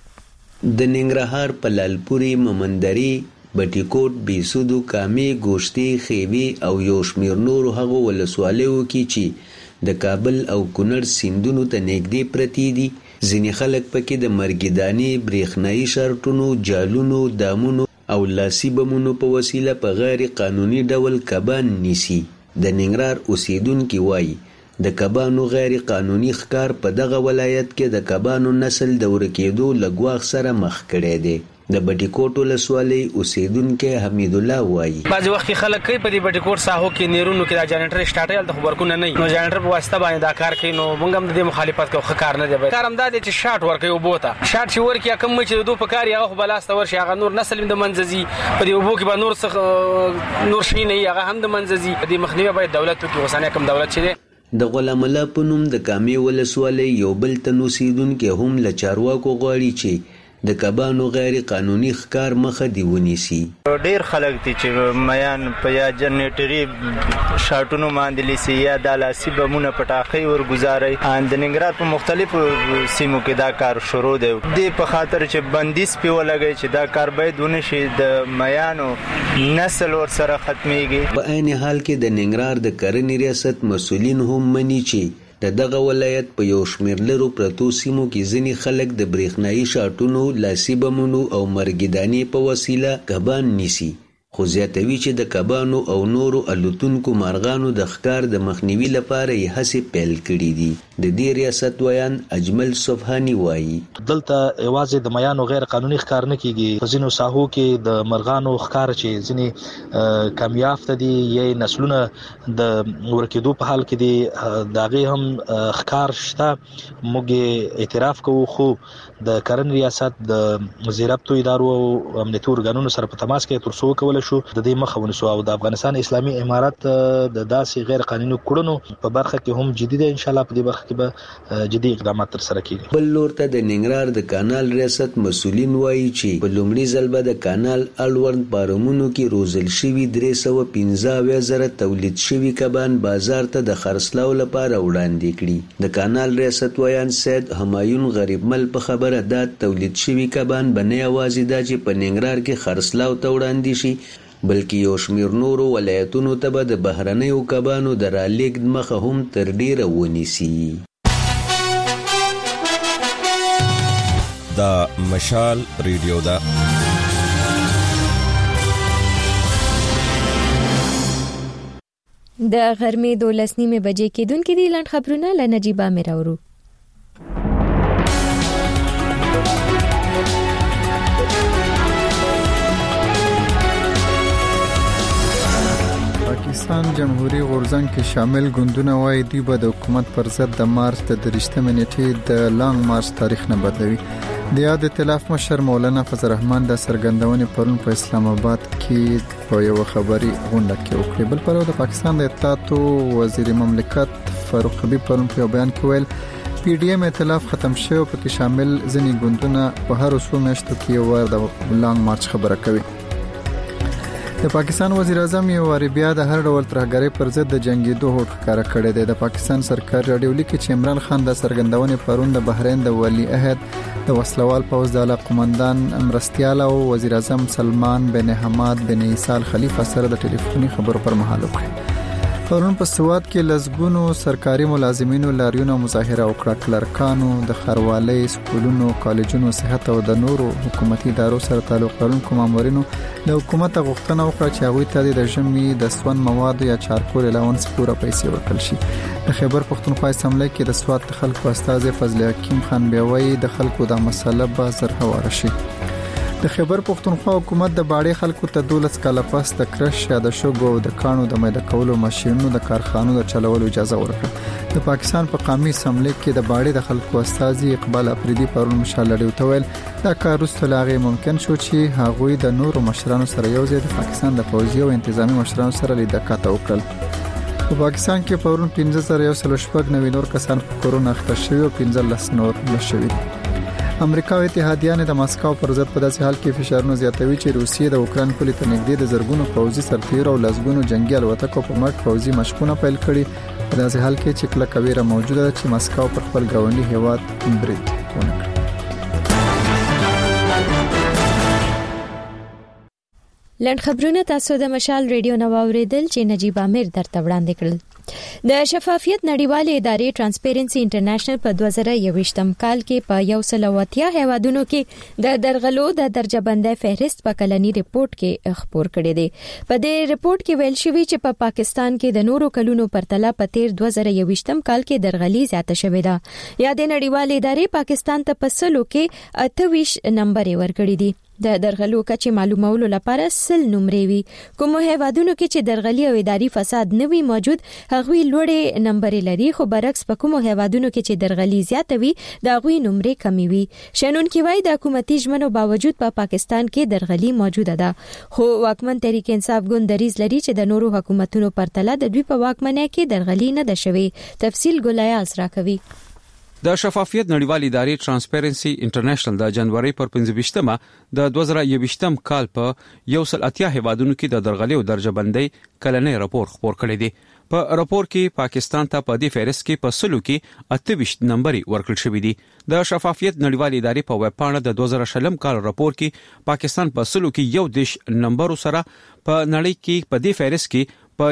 کې د ننګرهار په لالپوري ممندري بټیکوټ بیسودو کامي ګوشتي خیوي او یو شمیر نور هغه ولسوالیو کې چې د کابل او کونړ سیندونو ته نږدې پرتی دي ځینې خلک پکې د مرګداني برېښنايي شرطونو جالونو دامونو او لاسي بمونو په وسیله په غیر قانوني ډول کبان نیسي. د ننګرهار اوسیدونکو وایي د کبانو غیر قانوني ښکار په دغه ولایت کې د کبانو نسل د ورکېدو لګواخ سره مخ کړی دی. د بټیکوټ ولسوالۍ اوسیدونکو حمید الله وایي بعض وخت خلک کوي په دې بټیکوټ ساحو کې نیرونو کې د جنریټر سٹارټ د خبرونه نه نو جنریټر په واسطه باندې دا کار کوي نو موږ هم د مخالفت کوو کار نه دی کار هم دا دی چې شارټ ورکوي او بوته شارټ چې ورکي کوم چې دوه په کار یې هغه بلاسته ورشي هغه نور نسل د منځزي په دې وبو کې به نور څه نور شي نه هغه هم د منځزي د مخنیوي باید دولت کې وسانه کوم دولت چې د غلام الله په نوم د کامي ولسوالۍ یو بل تن اوسیدونکو هم له چارواکو غواړي چې د کبانو غیر قانوني ښکار مخه دی ونیسي. ډیر خلک دي چې میان په یا جنریټري شاټونو باندې لیسي یا د لاسي بمونه پټاخي ورګزاري ان د ننګرهار په مختلفو سیمو کې دا کار شروع دی د په خاطر چې بندیز په ولګي چې دا کار باید ونشي د میانو نسل ور سره ختميږي. په عین حال کې د ننګرهار د کرنې ریاست مسؤلین هم مني چې دغه ولایت په یو شمېر لرو پرتو سیمو کې ځینې خلک د برېښنايي شاټونو لاسي بمونو او مرګدانې په وسیله کبان نیسي خو زیاتوي چې د کبانو او نورو الوتونکو مارغانو د ښکار د مخنیوي لپاره یې هڅې پیل کړي دي. د دې ریاست ویان اجمل صفحانی وایي دلته یوازې د میانو غیر قانوني ښکار نه کیږي په ځینو ساحو کې د مرغانو ښکار چې ځینې کامیافته دي یې نسلونه د ورکېدو په حال کې دي داغه هم ښکار شته. موږ اعتراف کوو خو د کرن ریاست د وزارتو ادارو او امنیتي ارګانونو سره په تماس کې تر څو کول شو د دې مخه ونیسو او د افغانستان اسلامي امارت د داسې غیر قانوني کړنو په برخه کې هم جدي ده. ان شاء الله په دې برخه کې به جدي اقدامات تر سره کیږي. بل لور ته د ننګرهار د کانال ریاست مسؤلین وایي چې په لومړي ځل به د کانال اړوند بارمونو کې روزل شوي 315,000 تولید شوي کبان بازار ته د خرڅلاو لپاره وړاندې کړي. د کانال ریاست ویان سید همایون غریب مل په خبره دا تولید شوي کبان به نه یوازې دا چې په ننګرهار کې خرڅلاو ته وړاندې شي بلکې یو شمیر نورو ولایتونو ته به د بهرنیو کبانو د رالېږد مخه هم تر ډیره ونیسي. دا مشال ریډیو ده د غرمې 12:30 بجې کېدونکې دي لاند خبرونه له نجيبه میراورو. پاکستان جمهوریت غورځنګ کې شامل ګوندونه وايي دوی به د حکومت پر ضد د مارچ د 23 نیټې د لانګ مارچ تاریخ نه بدلوي. د یاد ائتلاف مشر مولانا فضل الرحمن د سرګندونې پرون په اسلام آباد کې په یو خبري غونډه کې وکړه. بل پرو د پاکستان د اطلاعات وزیر مملکت فاروق حبیب پرون په بیان کې ویل پی ډی ایم ائتلاف ختم شوی او پکې شامل ځینې ګوندونه په هر څو میاشتو کې ور د لانګ مارچ خبره کوي. د پاکستان وزیر اعظم یو واری بیا د هر ډول ترهګرۍ پر ضد د جنگیدو هوډ ښکاره کړی دی. د پاکستان سرکار راډیو لیکي چې عمران خان د سرګندونې پرون د بحرین د ولی عہد د وسلوال پوځ د اعلی قومندان مرستیال او وزیر اعظم سلمان بن حماد بن عیسی خلیفہ سره د ټلیفوني خبرو پر مهال وکړه. پرون په سواد کې لزګونو سرکاري ملازمینو لاریون مظاهره وکړه. کلرکانو د خروالۍ سکولونو کالجونو صحت او د نورو حکومتي ادارو سره تعلق لرونکو مامورینو د حکومت غوښتنه وکړه چې هغوی ته د ژمي د سون مواد یا چارکول الاونس پوره پیسې ورکړل شي. د خیبر پښتونخوا اسمبلی کې د سواد خلکو استازي فضل حکیم خان بیوي د خلکو د مسله به زر هواره شي. د خیبر پښتونخوا حکومت د باړې خلکو ته 12 کاله پس د کرش یا د شګو د کانو د میده کولو ماشينونو د کارخانو د چلولو اجازه ورکړه. د پاکستان په قومي اسمبلی کې د باړې د خلکو استازي اقبال افریدي پرون مشالړي وتویل دا کار وستلاغه ممکن شو چې هغوی د نورو مشرانو سره یوځای د پاکستان د پوځي او انتظامی مشرانو سره لیدکاته وکړل. په پاکستان کې پرون 15109 نور کسان په کورونا اخته شوي او 15 نور مړ شوي. امریکا او اتحادیان د ماسکو پر ضد په داسې حال کې فشارونه زیاتوي چې روسیې د اوکران پولې ته نږدې د زرګونو پوځي سرتیر او لسګونو جنگي الوتکو په مټ پوځي مشقونه پیل کړي. په داسې حال کې چې کله کویره موجوده ده چې ماسکو پر خپل ګاونډي هیواد برید ونکړي. لاند خبرونه تاسو د مشال ریډیو نو اوریدل چې نجيب امیر درته وړاندې کړل. د شفافیت نړیوالې ادارې ترانسپیرنسي انټرنیشنل په 2021م کال کې په 180 هیوادونو کې د درغلو د درجه بندۍ فهرست په کلنی ریپورت کې خبر کړی دی. په دې ریپورت کې ویل شوی چې په پاکستان کې د نورو کلونو پرتله په تیر 2021م کال کې درغلي زیاته شوې ده. یا د نړیوالې ادارې پاکستان ته په سلو کې 28 نمبر ورکړی دی. د درغلو کچې معلومولو لپاره سل نمرې وي. کوم هیوادونو کې چې درغلي او اداري فساد نه وي موجود هغوی لوړې نمبر لري، خو برعکس په کوم هیوادونو کې چې درغلي زیاته وي د هغوی نمرې کمې وي. شنونکي وايي د حکومتي ژمنو باوجود په پاکستان کې درغلي موجوده ده، خو واکمن تحریک انصاف ګوند دریځ لري چې د نورو حکومتونو پرتله د دوی په واکمنۍ کې درغلي نه ده شوې. تفصیل ګلایاز راکوي. د شفافیت نړیوالې ادارې ترانسپیرنسي انټرنیشنل د جنوري پر 15مه د 2021م کال په 180 هیوادونو کې د درغلي او درجه بندۍ کلنی راپور خبر کړی دی. په راپور کې پاکستان ته په دې فهرست کې په سلو کې 28 نمبر ورکړل شوی دی. د شفافیت نړیوالې ادارې په ویب پاڼه د 2020 کال راپور کې پاکستان په سلو کې 11 نمبر سره په نړۍ کې په دې فهرست کې په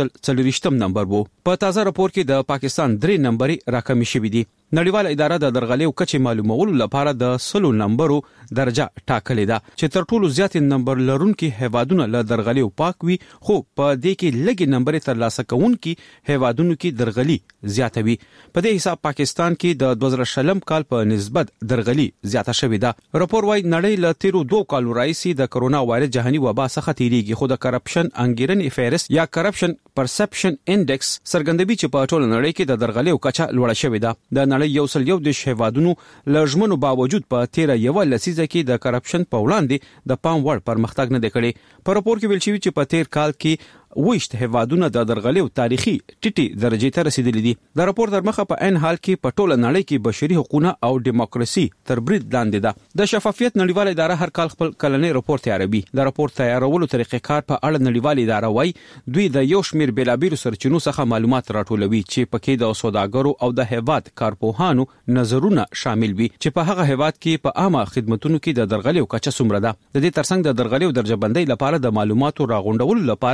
140م نمبر وو. په تازه راپور کې د پاکستان 3 نمبر راکمې شوې دي. نړیواله اداره د درغلي او کچې معلومولو لپاره د 100 نمبرو درجه ټاکلې ده چې تر ټولو زیات نمبر لرونکي هیوادونه له درغلي او پاک وي، خو په دې کې لږ نمبر ترلاسه کوونکي هیوادونو کې درغلي زیاته وي. په دې حساب پاکستان کې د 2020 کال په نسبت درغلي زیاته شوې ده. راپور وايي نړۍ له تیرو 2 کالو راځي د کرونا وایرس جهاني وبا څخه تیریږي، خو د کرپشن انګیرنې فهرست یا کرپشن پرسپشن انډیکس څرګندوي چې په ټوله نړۍ کې د درغلي او کچه لوړه شوې ده. د نړۍ 110 هیوادونو لژمنو باوجود په 13 یو لسیزه کې د کرپشن په وړاندې د پام وړ پرمختګ نه دی کړی. په راپور کې ویل شوی چې په تیر کال کې وښت هیوادونه د درغلي او تاریخي ټیټي درجه ته رسیدلي دي. د راپور تر مخه په ان حال کې په ټوله نړۍ کې بشري حقوقونه او دیموکراسي تر برید لاندې ده. د شفافیت نړیواله اداره هر کال خپل کلنی راپور تیاروي. د راپور تیارولو طریقې کار په اړه نړیواله اداره وايي دوی د یو شمیر بیلابیلو سرچینو څخه معلومات راټولوي چې پکې د سوداګرو او د هیواد کارپوهانو نظرونه شامل وي چې په هغه هیواد کې په عامه خدماتو کې د درغلي او کچه څومره ده. د دې ترڅنګ د درغلي او درجه بندۍ لپاره د معلوماتو راغونډولو لپاره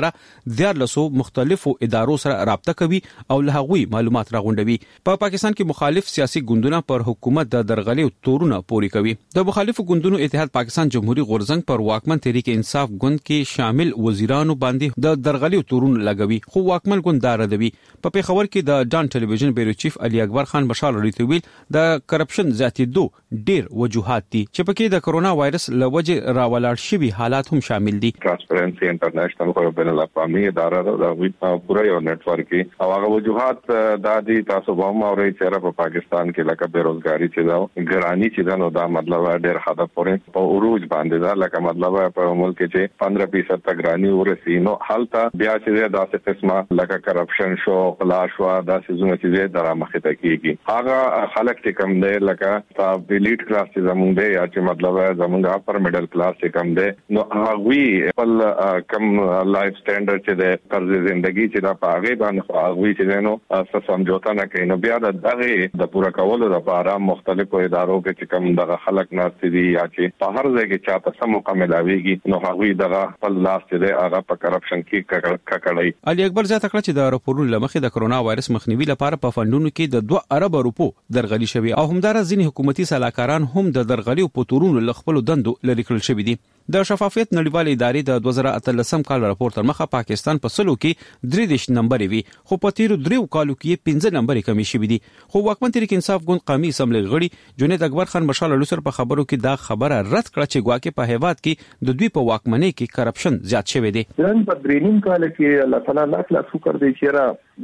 14 مختلفو ادارو سره رابطه کوي او له هغوی معلومات راغونډوي. په پاکستان کې مخالف سیاسي ګوندونه پر حکومت د درغلي تورونه پوري کوي. د مخالفو ګوندونو اتحاد پاکستان جمهوریت غورزنګ پر واکمن تحریک انصاف ګوند کې شامل وزیرانو باندې د درغلي تورونه لګوي، خو واکمن ګوند داردوي. په پیښور کې د ډان ټلویزیون بیرو چیف علي اکبر خان مشال ریتویل د کرپشن زیاتېدو ډیر وجوهات دي چې پکې د کرونا وایرس لوجه راولاړ شوی حالات هم شامل دي. ټرانسپیرنسي انټرنیشنل خو بین الاقوامي اداره ده د پوره یو نت ورک او هغه وجوهات د دې تاسو هم اورئ چې په پاکستان کې لکه بیروزګاری چې دا ګرانی چې دا نو دا مطلب ډیر حدا پورې په عروج باندې دا لکه مطلب په ملک کې 15% تک ګرانی ورسي نو حالت بیا چې دا څه قسمه لکه کرپشن شو خلاص شو دا سيزونه چې درامخه ته کیږي هغه خلک چې کم دی لکه تاسو الیټ کلاس چې زمونږ دی یا چې مطلب زمونږ اپر میډل کلاس چې کم دی نو هغه خپل کم لایف سټانډرډ چې د طرز ژوندۍ چې دا پاغه باندې هغه چې نو څه سمجھوتا نه کوي نو بیا د پورا کولو لپاره مختلفو ادارو کې چې کم د خلک ناشې دي یا چې په هر ځای کې چاته سم مکملاويږي نو هغه دغه خپل لاس چې هغه په کرپشن کې ککړی. علي اکبر زیاته کړ چې د راپورونو لمخې د کرونا وایرس مخنیوي لپاره په فندونو کې د 2 ارب روپو درغلي شوی او همدارا ځینې حکومتي سلاکاران هم د درغلي او پتورونو لخپل دندو لری کړل شوی دي. د شفافیت نړیوال ادارې د 2013 کال راپور تر مخه پاکستان په سلو کې 3 نمبر وی خو په تیرو 3 کالو کې 15 نمبر کمی شوی دي. خو واکمن تحریک انصاف ګوند قومي اسمبلی غړي جنید اکبر خان مشال لوسر په خبرو کې دا خبره رد کړه چې ګواکې په هیواد کې د دوی په واکمنۍ کې کرپشن زیات شوی دی. نن په درینیم کال کې الله تعالی لاک شکر دی چې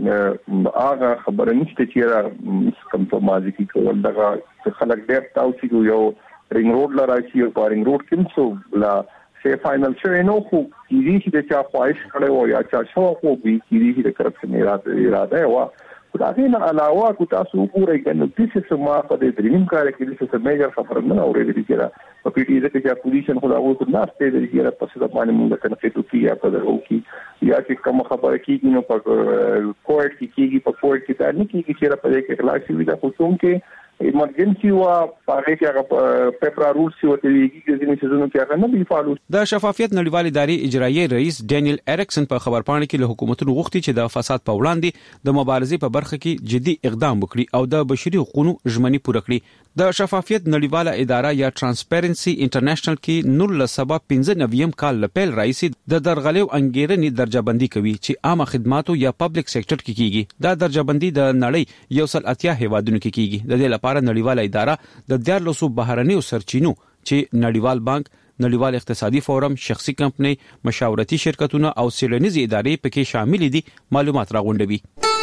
را هغه خبره نشته چې را کوم په ماضي کې کول دغه خلک ډېر تاسو یو رینګ روډ لراشي او رینګ روډ کوم څو لا سه فائنل شوی نو خو کیږي چې چا خواهش کړي او یا چا شو خو به کیږي چې کرپشن اراده و دا نه علاوه کو تاسو وګورئ کنه د څه ما په دې دریم کار کې د څه میجر خبره نه اورېدل کېږي په پی ټی ای کې چې پولیسن خو دا وو نه ستې د کېږي په څه د باندې موږ کنه چې تو یا په درو کې یا چې کوم خبره کېږي نو په کوټ کې کېږي په کوټ کې دا نه کېږي چې په دې کې کلاس وي دا خو څوم کې ایمرجنسي وا پاره کې هغه پیپر رولز سی وته ویږي چې ځینې سيزونو کې هغه نه دی فالو. د شفافیت نړیوال ادارې اجرایي رئیس ډینیل اریکسن په خبرپاڼه کې له حکومتونو غوښتي چې د فساد په وړاندې د مبارزې په برخه کې جدي اقدام وکړي او د بشري حقوقو ژمنې پوره کړي. د شفافیت نړیواله اداره یا ترانسپیرنسي انټرنیشنل کې نور له سبا 15 کال لپیل رئیس د درغلي او انګیرنې درجه بندي کوي چې عامه خدماتو یا پبلک سېکټر کې کیږي. دا درجه بندي د نړۍ یو سل اتیا هیوادونو کې کیږي. د دې لپاره نړیواله اداره د 14 بهرنیو سرچینو چې نړیوال بانک، نړیوال اقتصادي فورم، شخصي کمپنۍ، مشاورتي شرکتونه او سیلانیزي ادارې پکې شامل دي معلومات راغونډوي.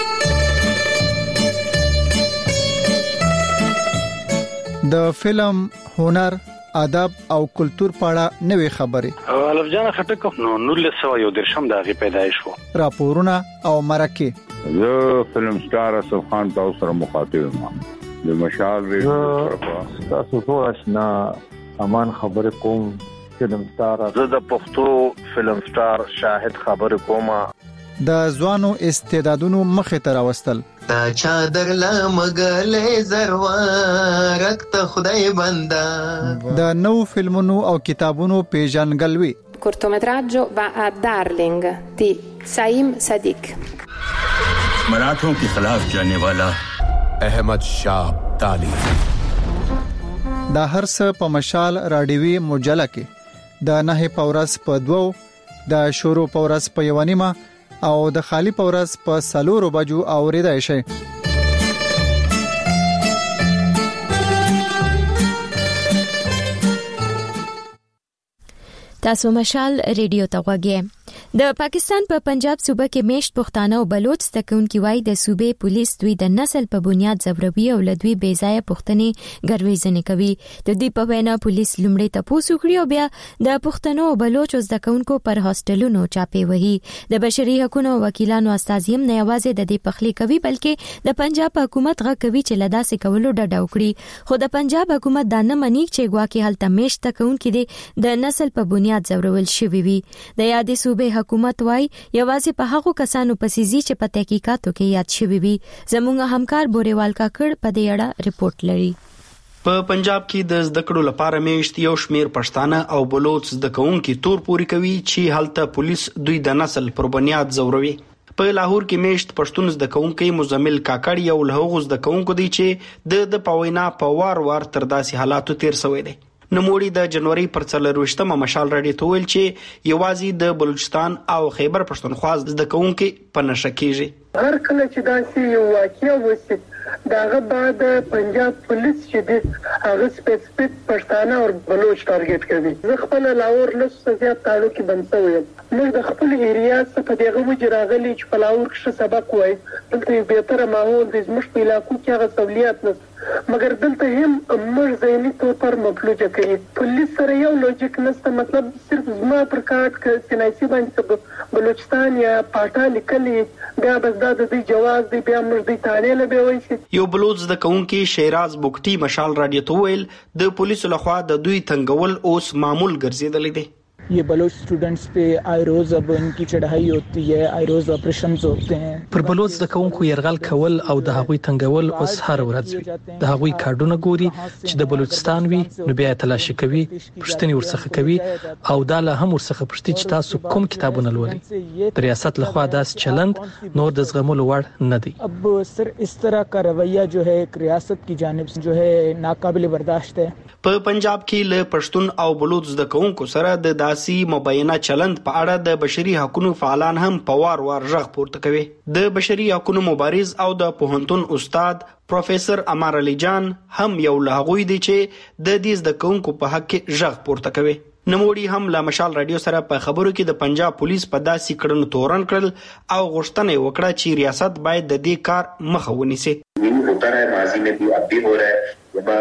د فلم، هنر، ادب او کلچر په اړه نوې خبرې الف جان خټک نو 1913 د هغه پیدایش وو. راپورونه او مرکه زه فلم سٹار اسف خان تاسو سره مخاطب یم. د مشال ریډیو تاسو ټول آشنا امان خبر کوم فلم سٹار. زه د پښتو فلم سٹار شاهد خبر کوم. د ځوانو استعدادونو مخې ته راوستل تا چادر لمغلې زروارک ته خدای بندا. د نو فلمونو او کتابونو پیژنګلوي. cortometraggio va a Darling di Saim Sadiq. मराठों के खिलाफ जाने वाला अहमद शाह अब्दाली. دا هرڅ په مشال رادیوي مجله کې د نه پورس په 2 د شورو پورس په 1 او د خالی پورس په 4 بجو اوریدای شي. تاسو مشال ریډیو ته غوږی. د پاکستان په پنجاب صوبه کې میشت پښتانه او بلوچ تکونکي وای د صوبې پولیس دوی د نسل په بنیاد زوروي او لدوی بې ځای پښتني ګرويزنه کوي. د دې په وینا پولیس لومړی تاسو کړی او بیا د پښتنو او بلوچ تکونکو پر هاستلونو چاپی وهي. د بشري حقوقو وکیلانو استازیم نه یوازې د دې پخلی کوي بلکې د پنجاب حکومت غا کوي چې لدا سې کولو ډډه وکړي. خو د پنجاب حکومت دا نه مني چې ګواکې هلته میشت تکونکي د نسل په بنیاد زورول شوی وي. د یادې صوبې حکومت وای یوازې په هغو کسانو پسیزي چې په تحقیقاتو کې یاد شوی وي. زموږ همکار بوريوال کاکړ په دې اړه ریپورت لري. په پنجاب کې د زده کړو لپاره میشت یو شمیر پښتانه او بلوچ زده کوونکي تور پوري کوي چې هلته پولیس دوی د نسل پر بنیاد زوروي. په لاهور کې میشت پښتون زده کوونکي مزمل کاکړ یو له هغو زده کوونکو دی چې د پوینا په وار تر داسې حالاتو تیر شوی دی. نوموړي د جنوري پر 24مه مشال راډیو ته ویل چې یوازې د بلوچستان او خیبر پښتونخوا زده کوونکي په نشه کېږي. هر کله چې داسې یو واقعه وشي داغه بعد پنجاب پولیس چې د هغه سپیسیفیک پښتانه او بلوچ ټارګټ کوي. زه خپل لاهور له سیاست تعلق بنسو یم. موږ د خپل ایریا څخه دغه وجه راغلي چې په لاهور کې سبق وای دلته یو بهتره ماحول د زموږ په علاقو کې هغه سہولیات نشته مګر دلته هم موږ ځینې تور پر مفلوجه کوي. پولیس سره یو لوجیک نشته مطلب صرف زما پر کارت کې سنایسي باندې بلوچستان یا پاټا لیکلي بیا بس دا د جواز دی بیا موږ د تانه له به وایي. یو بلوچ د کونکي شیراز بوکټي مشال راډیو ته ویل د پولیسو لخوا د دوی تنگول اوس معمول ګرځیدل دي. ये बलोच स्टूडेंट्स पे आए रोज अब इनकी चढ़ाई होती है, आए रोज ऑपरेशंस होते हैं. پر بلوچ د کوونکو يرغل کول او د هغوی تنگول اوس هر ورځ وي. د هغوی کارډونه ګوري چې د بلوچستان وي نو بیا تلاشي کوي، پښتني ورڅخه کوي او دا له هم ورڅخه پښتي چې تاسو کوم کتابونه لولي. د ریاست لخوا داس چلند نور د زغملو وړ نه دی. अब सर इस तरह का रवैया जो है एक रियासत की जानिब से जो है नाकाबिल बर्दाश्त है. په पञ्जाब کې له پښتون او بلوچ د کوونکو سره د داسي مبینه چلند په اړه د بشري حقوقو فعالان هم په وار غږ پورته کوي. د بشري حقوقو مبارز او د پوهنتون استاد پروفیسور امار علي جان هم یو له هغوی دی چې د دې د کوونکو په حق کې غږ پورته کوي. نموړي هم له مشال رادیو سره په خبرو کې د پنجاب پولیس په داسې کړنو تورن کړل او غوښتنه وکړه چې ریاست باید د دې کار مخه ونیسي. होता रहा है माजी में भी अब भी हो रहा है.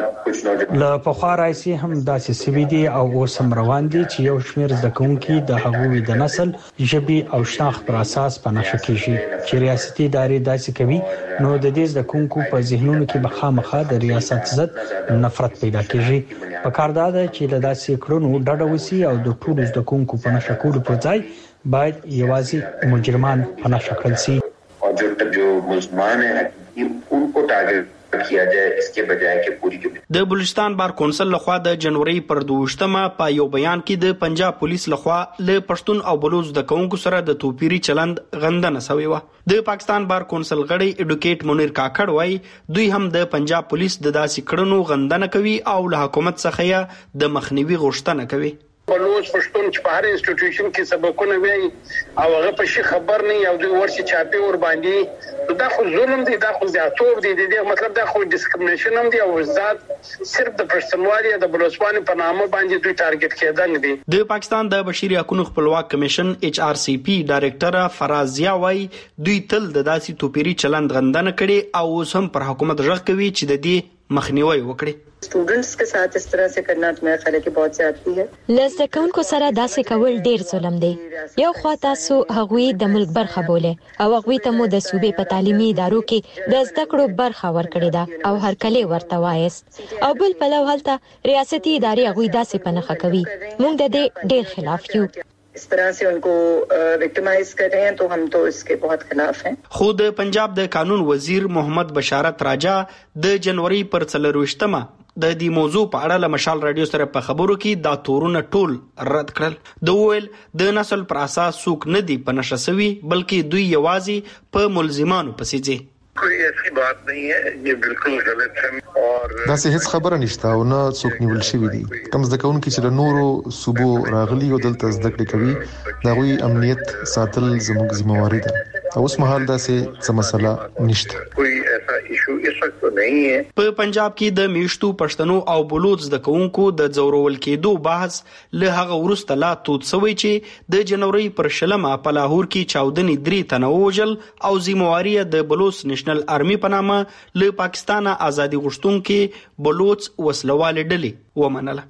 له پخوا راځي هم داسې سوي دي او اوس هم روان دي چې یو شمېر زده کوونکي د هغوی د نسل ژبې او شناخت پر اساس په نشه کېږي چې ریاستي ادارې داسې کوي نو د دې زده کوونکو په ذهنونو کې به خامخا د ریاست ضد نفرت پیدا کېږي. په کار دا ده چې له داسې کړنو ډډه وشي او د ټولو زده کوونکو په نشه کولو پر ځای باید یوازې مجرمان په نشه کړل شي او جو ملزمان ہیں उनको टारगेट किया जाए इसके बजाय कि पूरी د بلوچستان بار کونسل لخوا د جنوري پر 22مه په یو بیان کې د پنجاب پولیس لخوا له پښتون او بلوچ د کوونکو سره د توپیری چلند غندنه شوی و. د پاکستان بار کونسل غړي اډوکیټ منیر کاکړ وای دوی هم د پنجاب پولیس د داسې کړنو غندنه کوي او له حکومت څخه د مخنیوي غوښتنه کوي. بلوچ پښتون چې په هر انسټیټیوشن کې سبقونه وایي او هغه په شي خبر نه یو دوی ورشي چاپی ور باندې دا خو ظلم دی، دا خو زیاتوب دی، دا مطلب دا خو ډیسکریمینیشن هم دی او ذات صرف د پښتونوالي د بلوچستان په نامه باندې دوی ټارګټ کېدل دي. د پاکستان د بشري حقوقو خپلواک کمیشن HRCP ډایریکټر فراز ضیا وای دوی تل د داسې توپیری چلند غندنه کړي او اوس هم پر حکومت غږ کوي چې د دې مخنیوي وکړي. स्टूडेंट्स के साथ इस तरह से करना तो मेरे ख्याल है कि बहुत ज्यादती है. لزده کوونکو سره داسې کول ډیر ظلم دی. یو خوا تاسو هغوی د ملک برخه بوله او هغوی ته مو د صوبې په تعلیمي ادارو کې د زده کړو برخه ورکړې ده او هر کله ورته وایست او بل په لو هلته ریاستي ادارې هغوی داسې پنهخه کوي. موږ د دې ډیر خلاف یو. इस तरह से उनको विक्टिमाइज कर रहे हैं तो हम तो इसके बहुत खिलाफ हैं. خود پنجاب د قانون وزیر محمد بشارت راجا د جنوري پر 24مه د دې موضوع په اړه له مشال رادیو سره په خبرو کې دا تورونه ټول رد کړل. د ویل د نسل پر اساس څوک نه دی په نشه سوي بلکې دوی یوازې په ملزمانو پسې ځي. कोई ऐसी बात नहीं है, ये बिल्कुल गलत है और دا څه هیڅ خبره نشته او نه څوک نیول شوی دی. کوم زده کوونکي چې له نورو صوبو راغلي او دلته زده کړې کوي دا غوي امنیت ساتل زموږ ذمہواری ده او اوس مهال دا څه مسله نشته. کوئی ایسا ایشو اس وقت تو نہیں ہے. په پنجاب کې د میشتو پښتنو او بلوچ د کوونکو د زورول کېدو بحث له هغه وروسته لا تود سوی چې د جنوري پر 20مه په لاهور کې چاودنې 3 تنه وژل او ذمہواری د بلوچ نېشنل آرمي په نامه له پاکستان ازادي غوښتونکو بلوچ وسلوال ډلې ومنله.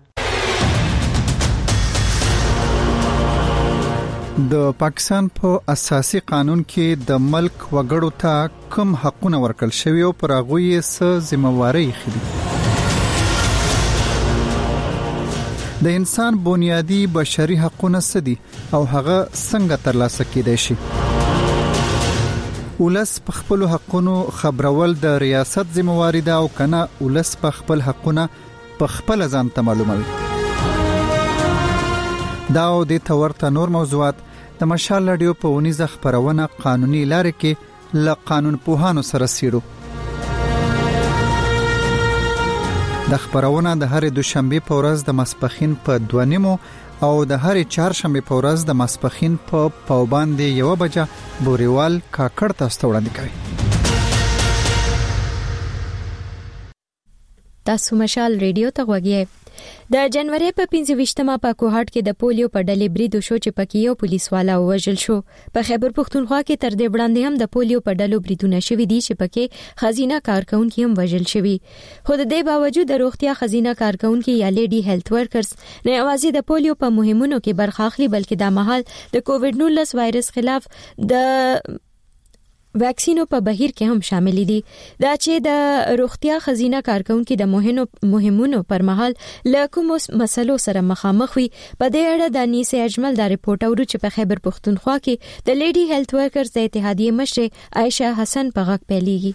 د پاکستان په اساسي قانون کې د ملک وګړو ته کوم حقونه ورکړل شوی او پر هغه یې څه ذمہواری خېدي. د انسان بنیادی بشري حقونه څه دي او هغه څنګه ترلاسه کېدای شي. ولس په خپل حقونو خبرول د ریاست ذمہواری ده او کنه ولس په خپل حقونه په خپل ځان ته معلومول. دا او د تورته نور موضوعات د مشال رادیو په ونیزه خبرونه قانوني لارې کې ل قانون پوهانو سره سیرو. د خبرونه د هر دوشنبه په ورځ د ماسپخین په 2:30 او د هر چهارشنبه په ورځ د ماسپخین په پاوباندې 1 بجه بوريوال کاکړ تاسو ته وړاندې کوي. تاسو مشال ریډیو ته غوږی. د جنوري په 25مه په کوهاټ کې د پولیو په ډلې بریدو شو چې پکې یو پولیس والا وژل شو. په خیبر پختونخوا کې تر دې وړاندې هم د پولیو په ډلو بریدونه شوي دي چې پکې خزینه کارکونکو هم وژل شوي. خو د دې باوجود د روغتیا خزینه کارکونکو یا لیډي هیلث ورکرز نه یوازې د پولیو په مهمونو کې برخه اخلي بلکې د مهال د کووډ-19 وایرس خلاف د ویکسینو په بهیر کې هم شامل دي. دا چې د روغتیا خزینه کارکونکو د مهمونو پر مهال له کوم مسلو سره مخامخ وي په دې اړه د نیسه اجمل دا ریپورت اورو چې په خیبر پختونخوا کې د لیډي هیلث ورکرز د اتحادیې مشر عائشه حسن په غږ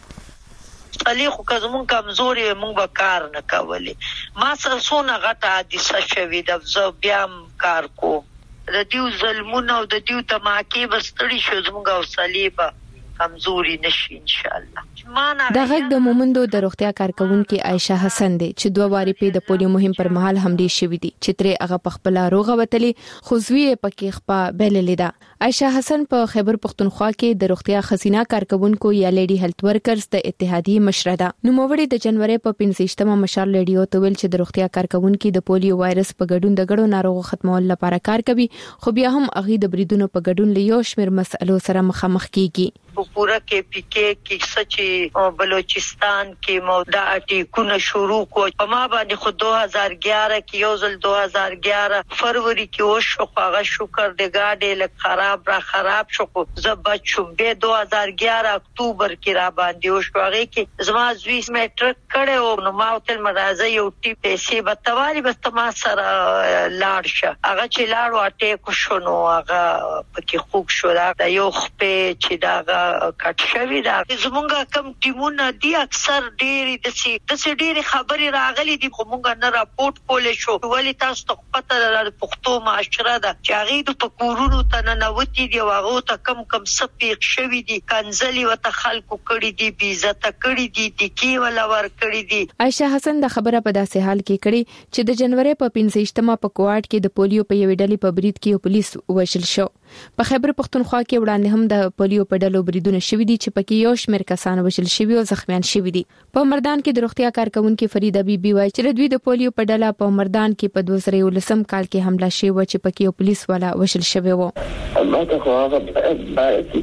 پیلېږي. علي خو که زمون کمزوري مونږ به کار نه کولی. ما سره څونه غټه حادثه شوې ده، زه بیا کار کوم. د دیو ظلمونه او د دیو تماکې به ستړي شو، زمونږ حوصلې به کمزوري نشي ان شاء الله. دا غږ د مومندو د روغتیا کارکونکو عائشه حسن دی چې 2 واري په د پولیو مهم پر مهال حمله شوې دي چې ترې هغه په خپل روغه وتلې خو زوی پکې خپه بللې ده. عائشه حسن په خیبر پختونخوا کې د روغتیا خزینه کارکونکو یا لیډي هیلث ورکرز د اتحادیې مشر ده. نو موړي د جنوري په 25مه مشال ریډیو ته ویل چې د روغتیا کارکونکو د پولیو وایرس په ګډون د ګډو ناروغ ختمول لپاره کار کوي، خو بیا هم اغي د بریدونو په ګډون له یو شمېر مسلو سره مخامخ کیږي. پورا کې پکې کې سچي بلوچستان کې مو دا اټیکونه شروع کو په ما باندې خو 2011 کې یو ځل 2011 فروری کې وشو، هغه شکر د گاډي له خراب شو، زبچ شو به 2011 اکتوبر کې را باندې وشو. هغه کې زما زوی میټرک کړو نو ما تل مرزه یو ټی پیسې بتوالي بس ما سره لاړ شه. هغه چې لاړ واټه شو نو هغه پکې خوب شو دا یو خپې چې دا کټ شوی دا. زمونږ کم ټیمونه دي اکثر ډېری د ډېری خبري راغلي دي خو مونږ نه راپورټ کولې شو. ولی تاسو ته پته د پښتو معاشره ده چې هغه د پکورونو ته نه نوتی دی، هغه ته کم سپیق شوی دي، کنځلي وته خلکو کړی دي، بی عزت کړی دي، ټکی ولا ور کړی دي. عائشه حسن د خبره په داسې حال کې کړي چې د جنوري په 25مه په کوهاټ کې د پولیو په یوې ډلې په برید کې پولیس وژل شو. په خیبر پختونخوا کې وړاندې هم د پولیو په ډلو بریدونه شوي دي چې پکې یو شمېر کسان وژل شوي او زخمیان شوي دي. په مردان کې د روغتیا کارکونکو فریده بیبي وایي چې دوی د پولیو په ډله په مردان کې په 2019 کال کې حمله شوې و چې پکې یو پولیس والا وژل شوی و. ما ته خو هغه باندې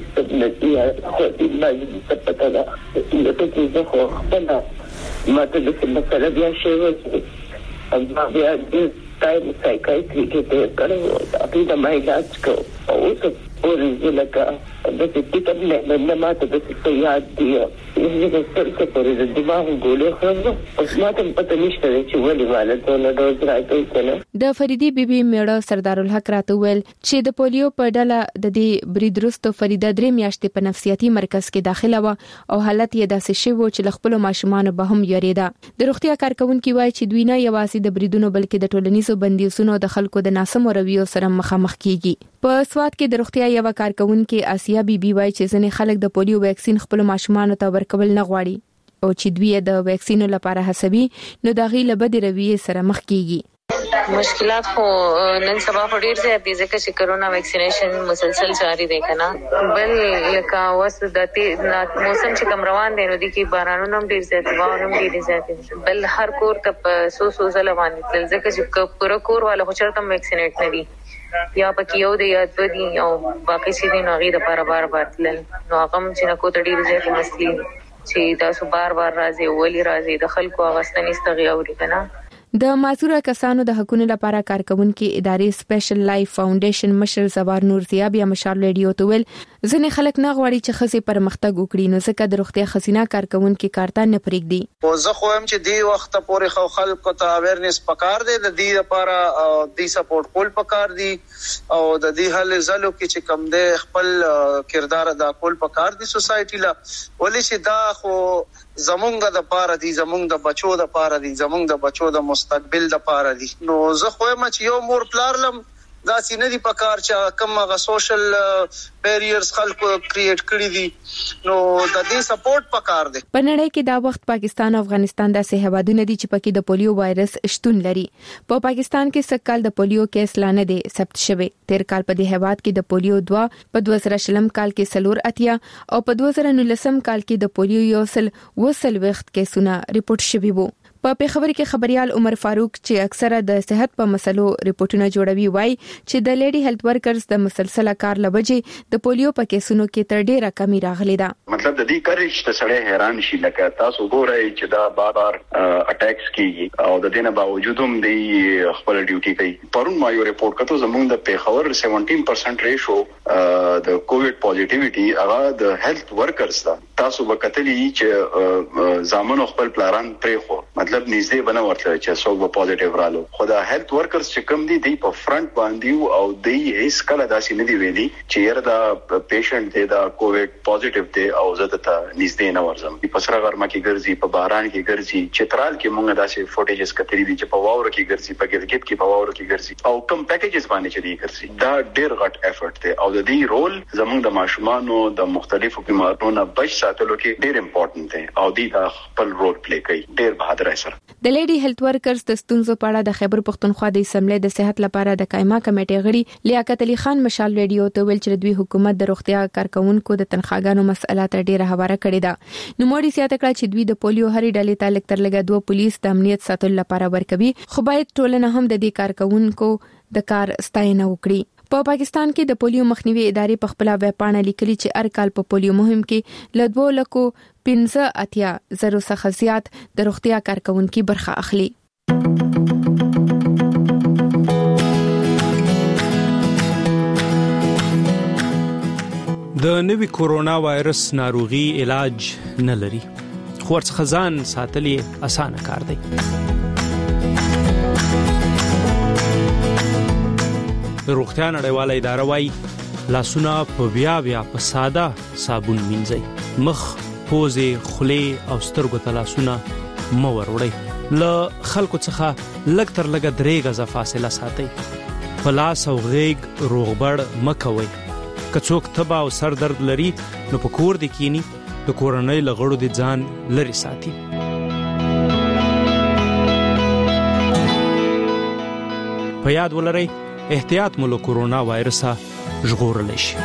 چې د پته ده چې زه خو خپل ما ته د مسله بیا شوی ما بیا ټایم سایکایټري کې کړو اته د ما علاج کو او اوس پورې لکه د دې نه ماته د څه یاد دی چې څه پورې د دماغ ګولې خو اوس ماته پته نشته چې ولې والته نه ډوز راځي کنه. د فریدي بیبي میړه سردار الحق راته ویل چې د پولیو په ډله د دې برید وروسته فریده 3 میاشتې په نفسیاتي مرکز کې داخله و او حالت یې داسې شوی چې خپل ماشومان به هم یریده. د روغتیا کارکونکو وایي چې دوی نه یوازې د بریدونو بلکې د ټولنیزو بندیزونو د خلکو د ناسمو رویو سره مخامخ کیږي. په سواد کې د روغتیا یو کارکونکو آسیا بیبي وایي چې ځینې خلک د پولیو ویکسین خپل ماشومان ته ورکول نه غواړي او چې دوی د ویکسینو لپاره هڅوي نو د غي لبد رویه سره مخ کیږي. مشکلات خو نن سبا په ډیر ځای دي ځکه چې کرونا ویکسینیشن مسلسل جاری دی کنه. بل لکه اوس د موسم چې کوم روان دی نو د کی بارانونو هم ډیر زیات واورم ډیر زیات بل هر کور ته په سو زله باندې ځکه چې پوره کور والا خو چرته ویکسینیټ نه دي یا پکې یو دی یا دوه دي او باقي سي دي نو غي د بار تلل نو هغه چې نه کو ته ډیر زیات مسلې چې تاسو بار راځي ولی راځي د خلکو اغستنې استغیاوري کنه. د معذوره کسانو د حقوقو لپاره کارکونکو ادارې سپیشل لایف فاونډیشن مشر زوار نور زیاب یا مشال ریډیو ته ویل ځنې خلک نه غواړي چې خزي پرمختګ وکړي نو ځکه د روغتیا خزینه کارکونکو کارته نه پرېږدي. او زه خو هم چې دی وخت پورې خلکو ته اویرنس پکار دی د دې لپاره دی سپورټ کول پکار دی او د دې حل زلو کې چې کم دی خپل کردار ادا کول پکار دی سوسایټي لا ولې چې دا خو زمونږ د پاره دي زمونږ د بچو د پاره دي زمونږ د بچو د مستقبل د پاره دي. نو زه خو ما چې یو مور پلارلم دا سینې دی پکار چې کوم غا سوشل بیریرز خلکو کریټ کړی دي نو د دې سپورټ پکار دی. په نړۍ کې دا وخت پاکستان او افغانستان د هیوادونو دي چې پکې د پولیو وایرس شتون لري. په پاکستان کې سکهال د پولیو کیس لانه دي ثبت شوه. تیر کال په دې هیواد کې د پولیو 2 په 2000 کال کې سلور اتیا او په 2019 کال کې د پولیو یو وسل وخت کیسونه ریپورت شوي وو. په پیښور کې خبريال عمر فاروق چې اکثره د صحت په مسلو ریپورتونه جوړوي وایي چې د لیډي هیلث ورکرز د مسلسل کار لوجې د پولیو په کیسونو کې تر ډیره کمی راغلي ده. مطلب د دې کریج ته سړی حیران شي لکه تاسو ګورئ چې دا بار اٹیکس کیږي او د دې نه باوجود هم دی خپل ډیوټي کوي. پرون ما یو ریپورت کړو زموږ د پیښور 17% ریشو د کووډ پوزټیویټي هغه د هیلث ورکرز ده. تاسو وکټلی چې زامنو خپل پلان پرې خو مطلب نږدې بنه ورته چې څوک په پوزټیو رالو خدا هیلث ورکرز چې کوم دي دی په فرنٹ باندې او دی هیڅ کله داسې نه دی ویلي چې یره دا پیشنټ دی دا کووډ پوزټیو دی او زه ته نږدې نه ورځم. په سره غرمه کې ګرځي په باران کې ګرځي چترال کې مونږ داسې فوټیجز کتري دي چې په واور کې ګرځي په ګلګت کې په واور کې ګرځي او کم پیکیجز باندې چې دی ګرځي دا ډیر غټ افورت دی او د دې رول زموږ د ماشومانو د مختلفو بیمارونو بچ ساتلو کې ډیر امپورټنت دی او دی دا خپل رول پلی کوي. ډیر بهادر سره د لیډي هیلث ورکرز د ستونزو په اړه د خیبر پښتونخوا د اسمبلی د صحت لپاره د قائمه کمیټې غړي لیاقت علي خان مشال ریډیو ته ویل چې دوی حکومت د روغتیا کارکونکو د تنخواګانو مسله ته ډیره هواره کړې ده. نو موري سیاته کړه چې دوی د پولیو هرې ډلې ته لکتر لګا 2 پولیس د امنیت ساتلو لپاره ورکوي خو باید ټولنه هم د دې کارکونکو د کار ستاینه وکړي. په پاکستان کې د پولیو مخنیوي ادارې په خپل ویب پاڼه لیکلي چې هر کال په پولیو مهم کې ل 2,15,000 څخه زیات د روغتیا کارکونکو برخه اخلي. د نوي کورونا وایرس ناروغي علاج نه لري خو ورڅخه ځان ساتل اسانه کار دی. روغتیا نړیواله اداره وايي لاسونه په بیا په ساده صابون مینځئ. مخ، پوزې، خولې او سترګو ته لاسونه مه وروړئ. له خلکو څخه لږ تر لږه 3 غزه فاصله ساتئ. په لاس او غېږ روغبړ مه کوئ. که څوک تبه او سر درد لري نو په کور دې کینی د کورنۍ له غړو دې ځان لرې ساتي. په یاد ولرئ احتیاط مو له کورونا وایرسه ژغورلی شي.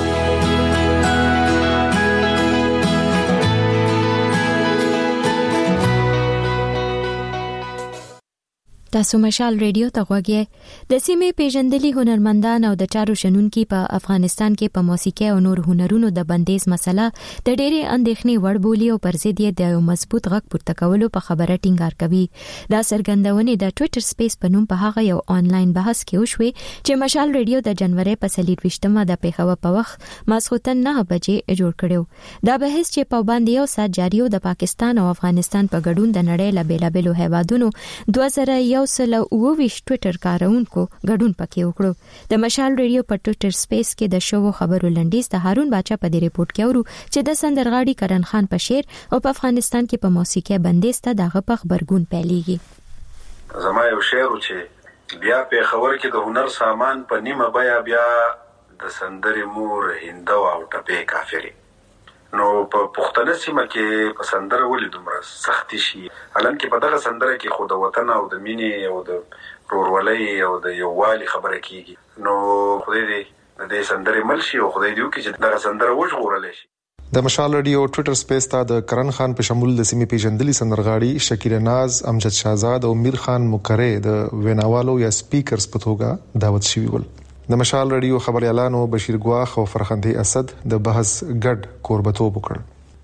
تاسو مشال ریډیو ته غوږی. د سیمې پیژندلي هنرمندان او د چارو شنونکو په افغانستان کې په موسیقي او نور هنرونو د بندیز مسله د ډېرې اندېښنې وړ بولي او پر ضد یې د یو مضبوط غږ پورته کولو په خبره ټینګار کوي. دا څرګندونې د ټوئیټر سپیس په نوم په هغه یو آنلاین بحث کې وشوې چې مشال ریډیو د جنوري په 23مه د پیښور په وخت ماسخوتن 9 بجې جوړ کړو. دا بحث چې په باندې یو سات جاری و د پاکستان او افغانستان په ګډون د نړۍ له بیلابېلو هیوادونو 2021 ټوئیټر کارونکو ګډون پکې وکړو. د مشال ریډیو په ټوئیټر سپیس کې د شو خبرو لنډیز د هارون باچا په دې ریپورت کې ورو چې د سندرغاړي کرن خان په شعر او په افغانستان کې په موسیقي بندیز ته دغه په خبرګون پیلېږي. زما یو شعر چې بیا په خبر کې د هنر سامان په نیمه بیا د سندرې مور هندو او ټپې کافری. نو په پښتنه سیمه کې په سندره ولې دومره سختي شي الان کې په دغه سندره کې خود وطن او د مینې او د رورولۍ او د یووالي خبره کیږي. نو خدای دې د دې سندره مل شي او خدای دې وکړي چې دغه سندره وژغورل شي. د مشال ریډیو ټوئیټر سپیس ته د کرن خان په شمول د سیمې پیژندلي سندرغاړي شکیر ناز، امجد شاهزاد او میر خان مکرے د ویناوالو یا سپیکرز په توګه دعوت شوي ول. د مشال ریډیو خبريالانو بشیر ګواخ او فرخندي اسد د بحث ګډ کوربتوب وکړ.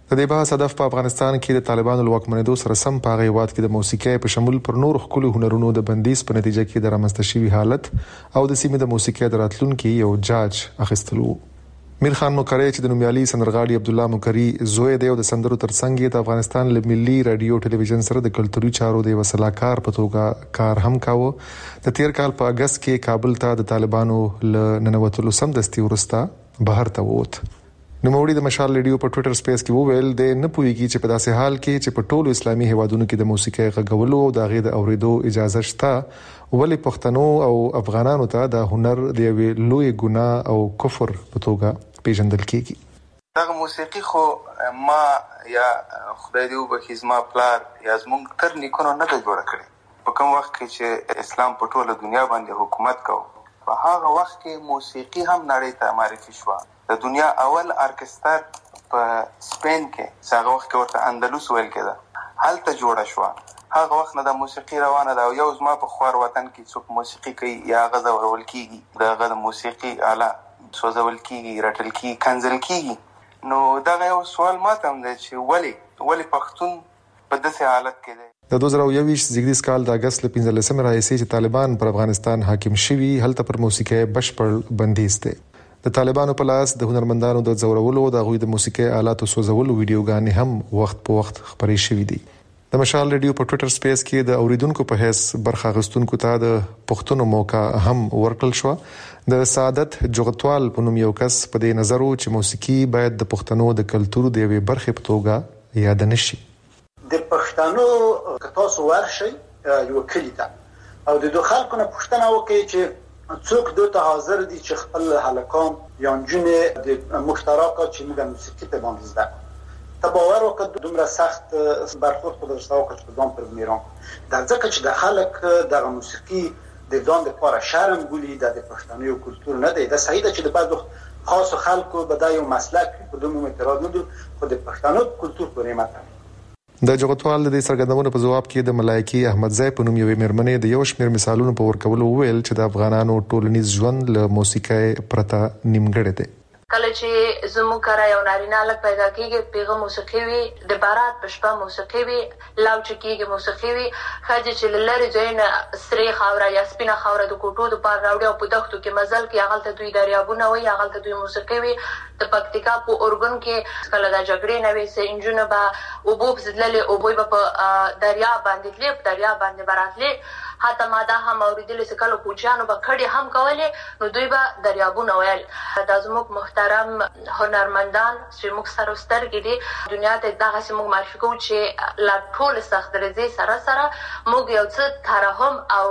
د دې بحث هدف په افغانستان کې د طالبانو لواکمنېدو سره سم په هغه هیواد کې د موسیقۍ په شمول پر نور ښکلي هنرونو د بندیز په نتیجه کې د رامنځته شوي حالت او د سیمې د موسیقۍ د راتلونکي یو جاج اخیستلو. میر خان مقری چې د نومیالي سندرغاړي عبد الله مقری زوی دی او د سندرو ترڅنګ د افغانستان له ملي رادیو ټلویزیون سره د کلتوري چارو د وسلاکار په توګه کار هم کاوه. د تیر کال په اگست کې کابل ته د طالبانو له ننوتلو سمدستي وروسته بهر ته ووت. نوموړي د مشال رادیو په ټوئیټر سپیس کې وویل د نه پوهیږي چې په داسې حال کې چې په ټولو اسلامي هیوادونو کې د موسیقۍ غږولو او د هغې د اوریدو اجازه شته، ولې پښتنو او افغانانو ته د هنر د یوې لوی ګناه او کفر په توګه پیژندل کیږي. دغه موسیقي خو ما یا خدای دې وبخي زما پلار یا زموږ تر نیکونو نه ده جوړه کړې. په کوم وخت کې چې اسلام په ټوله دنیا باندې حکومت کوي، په هغه وخت کې موسیقي هم نړۍ ته معرفي شوه. د دنیا اول ارکستر په سپین کې هغه وخت کې ورته اندلس ویل کېده، هلته جوړه شوه. هغه وخت نه د موسیقي روانه ده او یو زما په خوار وطن کې څوک موسیقي کوي یا هغه ځورول کېږي، دغه د موسیقي آله سوځول کېږي، رټل کېږي، کنځل کېږي. نو دغه یو سوال ماته هم دی چې ولې پښتون په داسې حالت کې دی. د 2021 زیږدیز کال د اگست له 15 راهیسې چې طالبان پر افغانستان حاکم شوي، هلته پر موسیقۍ بشپړ بندیز دی. د طالبانو په لاس د هنرمندانو د ځورولو او د هغوی د موسیقۍ آلاتو سوځولو ویډیوګانې هم وخت په وخت خپرې شوې دي. د مشال رادیو په ټوئیټر سپیس کې د اوریدونکو په حیث برخه اخیستونکو ته د پښتنو موقع هم ورکړل شو. د سعادت جغتوال په نوم یو کس په دې نظر و چې موسیقي باید د پښتنو د کلتور د یوې برخې په توګه یاد نشي. د پښتنو که تاسو ورشئ یو کلی ته او د دوه خلکو نه پوښتنه وکړئ چې څوک دوی ته حاضر دي چې خپل هلکان یا نجونې د مشترکه چې موږ موسیقي ته باندې زده کړو. ته باور وکړه دومره سخت برخورد خو درسته وکړه چې ځان پر میران دا ځکه چې د خلک دغه موسیقي د ځان لپاره شرم بولي، د پښتنو یو کلتور نه دی. دا صحیح ده چې د بعضو خاصو خلکو به دا یو مسلک په دومره اعتراض نه دي، خو د پښتنو کلتور پورې ماته. د جغتوال د څرګندونو په ځواب کې د ملایکی احمدزی په نوم یوې مېرمنې د یو شمېر مثالونو په ورکولو وویل چې د افغانانو ټولنیز ژوند له موسیقۍ پرته نیمګړی دی. کله چې زموږ کره یو نارینه لک پیدا کېږي، پیغه موسیقي وي، د بارات په شپه موسیقي وي، لاو چې کېږي موسیقي وي، ښځې چې له لرې ځایونه سرې خاوره یا سپینه خاوره د کوټو دپاره راوړي او په دښتو کې مزل کوي، هغلته دوی دریابونه وي، هغلته دوی موسیقي وي. د پکتیکا په اورګون کې کله د جګړې نه وي چې نجونې به اوبو پسې تللې، اوبه به په دریاب باندې تلې، په دریاب باندې به راتلې. حتی ما دا هم اورېدلې چې کله کوچیانو به کډې هم کولې نو دوی به دریابونه ویل. دا زموږ محترم هنرمندان چې موږ سره سترګې دي دنیا ته دغسې موږ معرفي کوو چې له ټولې سخت درزې سره موږ یو څه ترحم او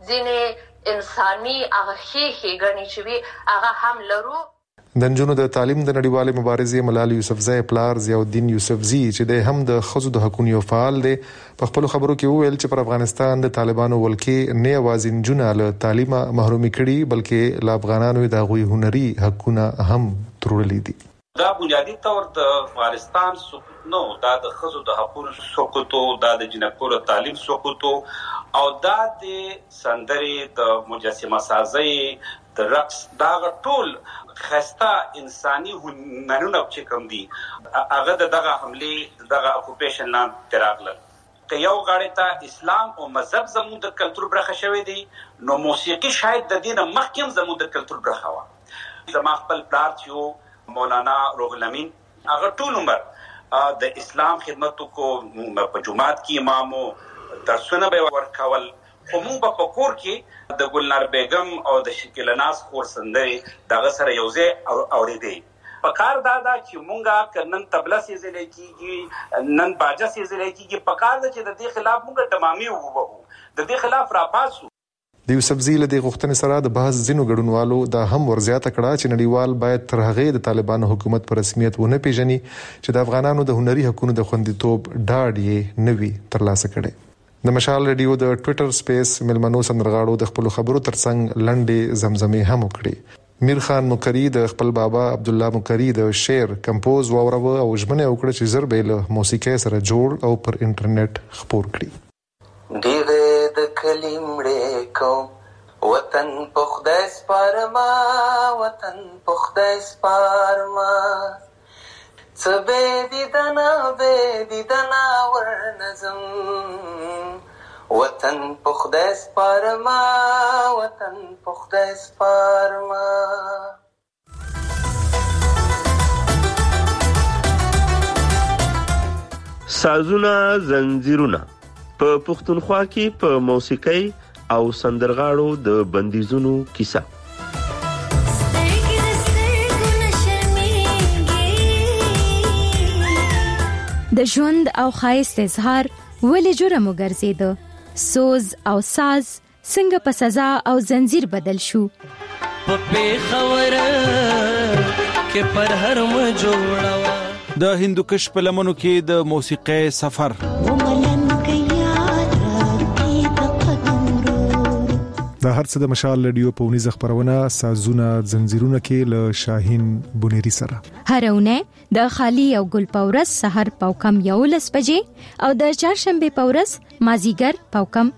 ځینې انساني هغه ښې ګڼې چې وي هغه هم لرو. د نجونو د تعلیم د نړیوالې مبارزې ملال یوسفزی پلار ضیاءالدین یوسفزي چې د هم د ښځو د حقونو یو فعال دی، په خپلو خبرو کې وویل چې پر افغانستان د طالبانو ولکې نه یوازې نجونه له تعلیمه محرومي کړي بلکې له افغانانو د هغوی هنري حقونه هم تروړلي دي. دا بنیادی طور د افغانستان سقوط نو، دا د ښځو د حقونو سقوط، دا د جنکو د تعلیم سقوط او دا د سندرې د مجسمه سازۍ د رقص دا ټول خسته انساني هنرونه چې کوم دي هغه دغه حمله دغه اکوپیشن لاندې راغلل. که یو غاړې ته اسلام او مذهب زموږ د کلتور برخه شوی دی، نو موسیقي شاید د دې نه مخکې هم زموږ د کلتور برخه وه. زما خپل پلار چې مولانا روح الامین هغه ټول عمر د اسلام خدمت وکړو، په جومات کې امام و، درسونه به ورکول، خو موږ به په کور کې د ګلنار بیګم او د شکیل ناز خور سندرې دغه سره یو ځای اورېدې. په کار دا ده چې موږ که نن طبله سیزلی کېږي، نن باجه سیزلی کېږي، په کار ده چې د دې خلاف موږ ډمامې ووهو، د دې خلاف راپاڅو. د یوسفزي له دې غوښتنې سره د بحث ځینو ګډونوالو دا هم ورزیاته کړه چې نړیوال باید تر هغې د طالبانو حکومت په رسمیت ونه پیژني چې د افغانانو د هنري حقونو د خوندیتوب ډاډ یې نه وي ترلاسه کړی. د مشال رادیو د ټوئیټر سپیس ملمنو سندرغاړو د خپل خبرو ترڅنګ لنډې زمزمې هم وکړې. میر خان مقری د خپل بابا عبد الله مقری د شعر کمپوز واوروه او ژمنه وکړه چې زر به له موسیقۍ سره جوړ او پر انټرنیټ خپور کړي. ډېرې د کلمړې کوم وطن په خدای سپارما، وطن په خدای سپارما، سبه دیدنا ورنزم وطن پخده سپارما وطن پخده سپارما. سازونه زنجیرونه په پښتونخوا کې په موسیقۍ او سندرغاړو د بندیزونو کیسه. د ژوند او ښایست اظهار ولې جرم وګرځیده؟ سوز او ساز څنګه په سزا او زنجیر بدل شو؟ په پیښور کې پر هر م جوړوا د هندوکش په لمنو کې د موسیقۍ سفر. د هرڅه د مشال رادیو په ونیزه خبرونه سازونه زنجیرونه کې له شاهین بونيري سره هرونه د خالی او ګل پورس سحر پاوکم 11 بجې او د چهارشنبه پورس مازیګر پاوکم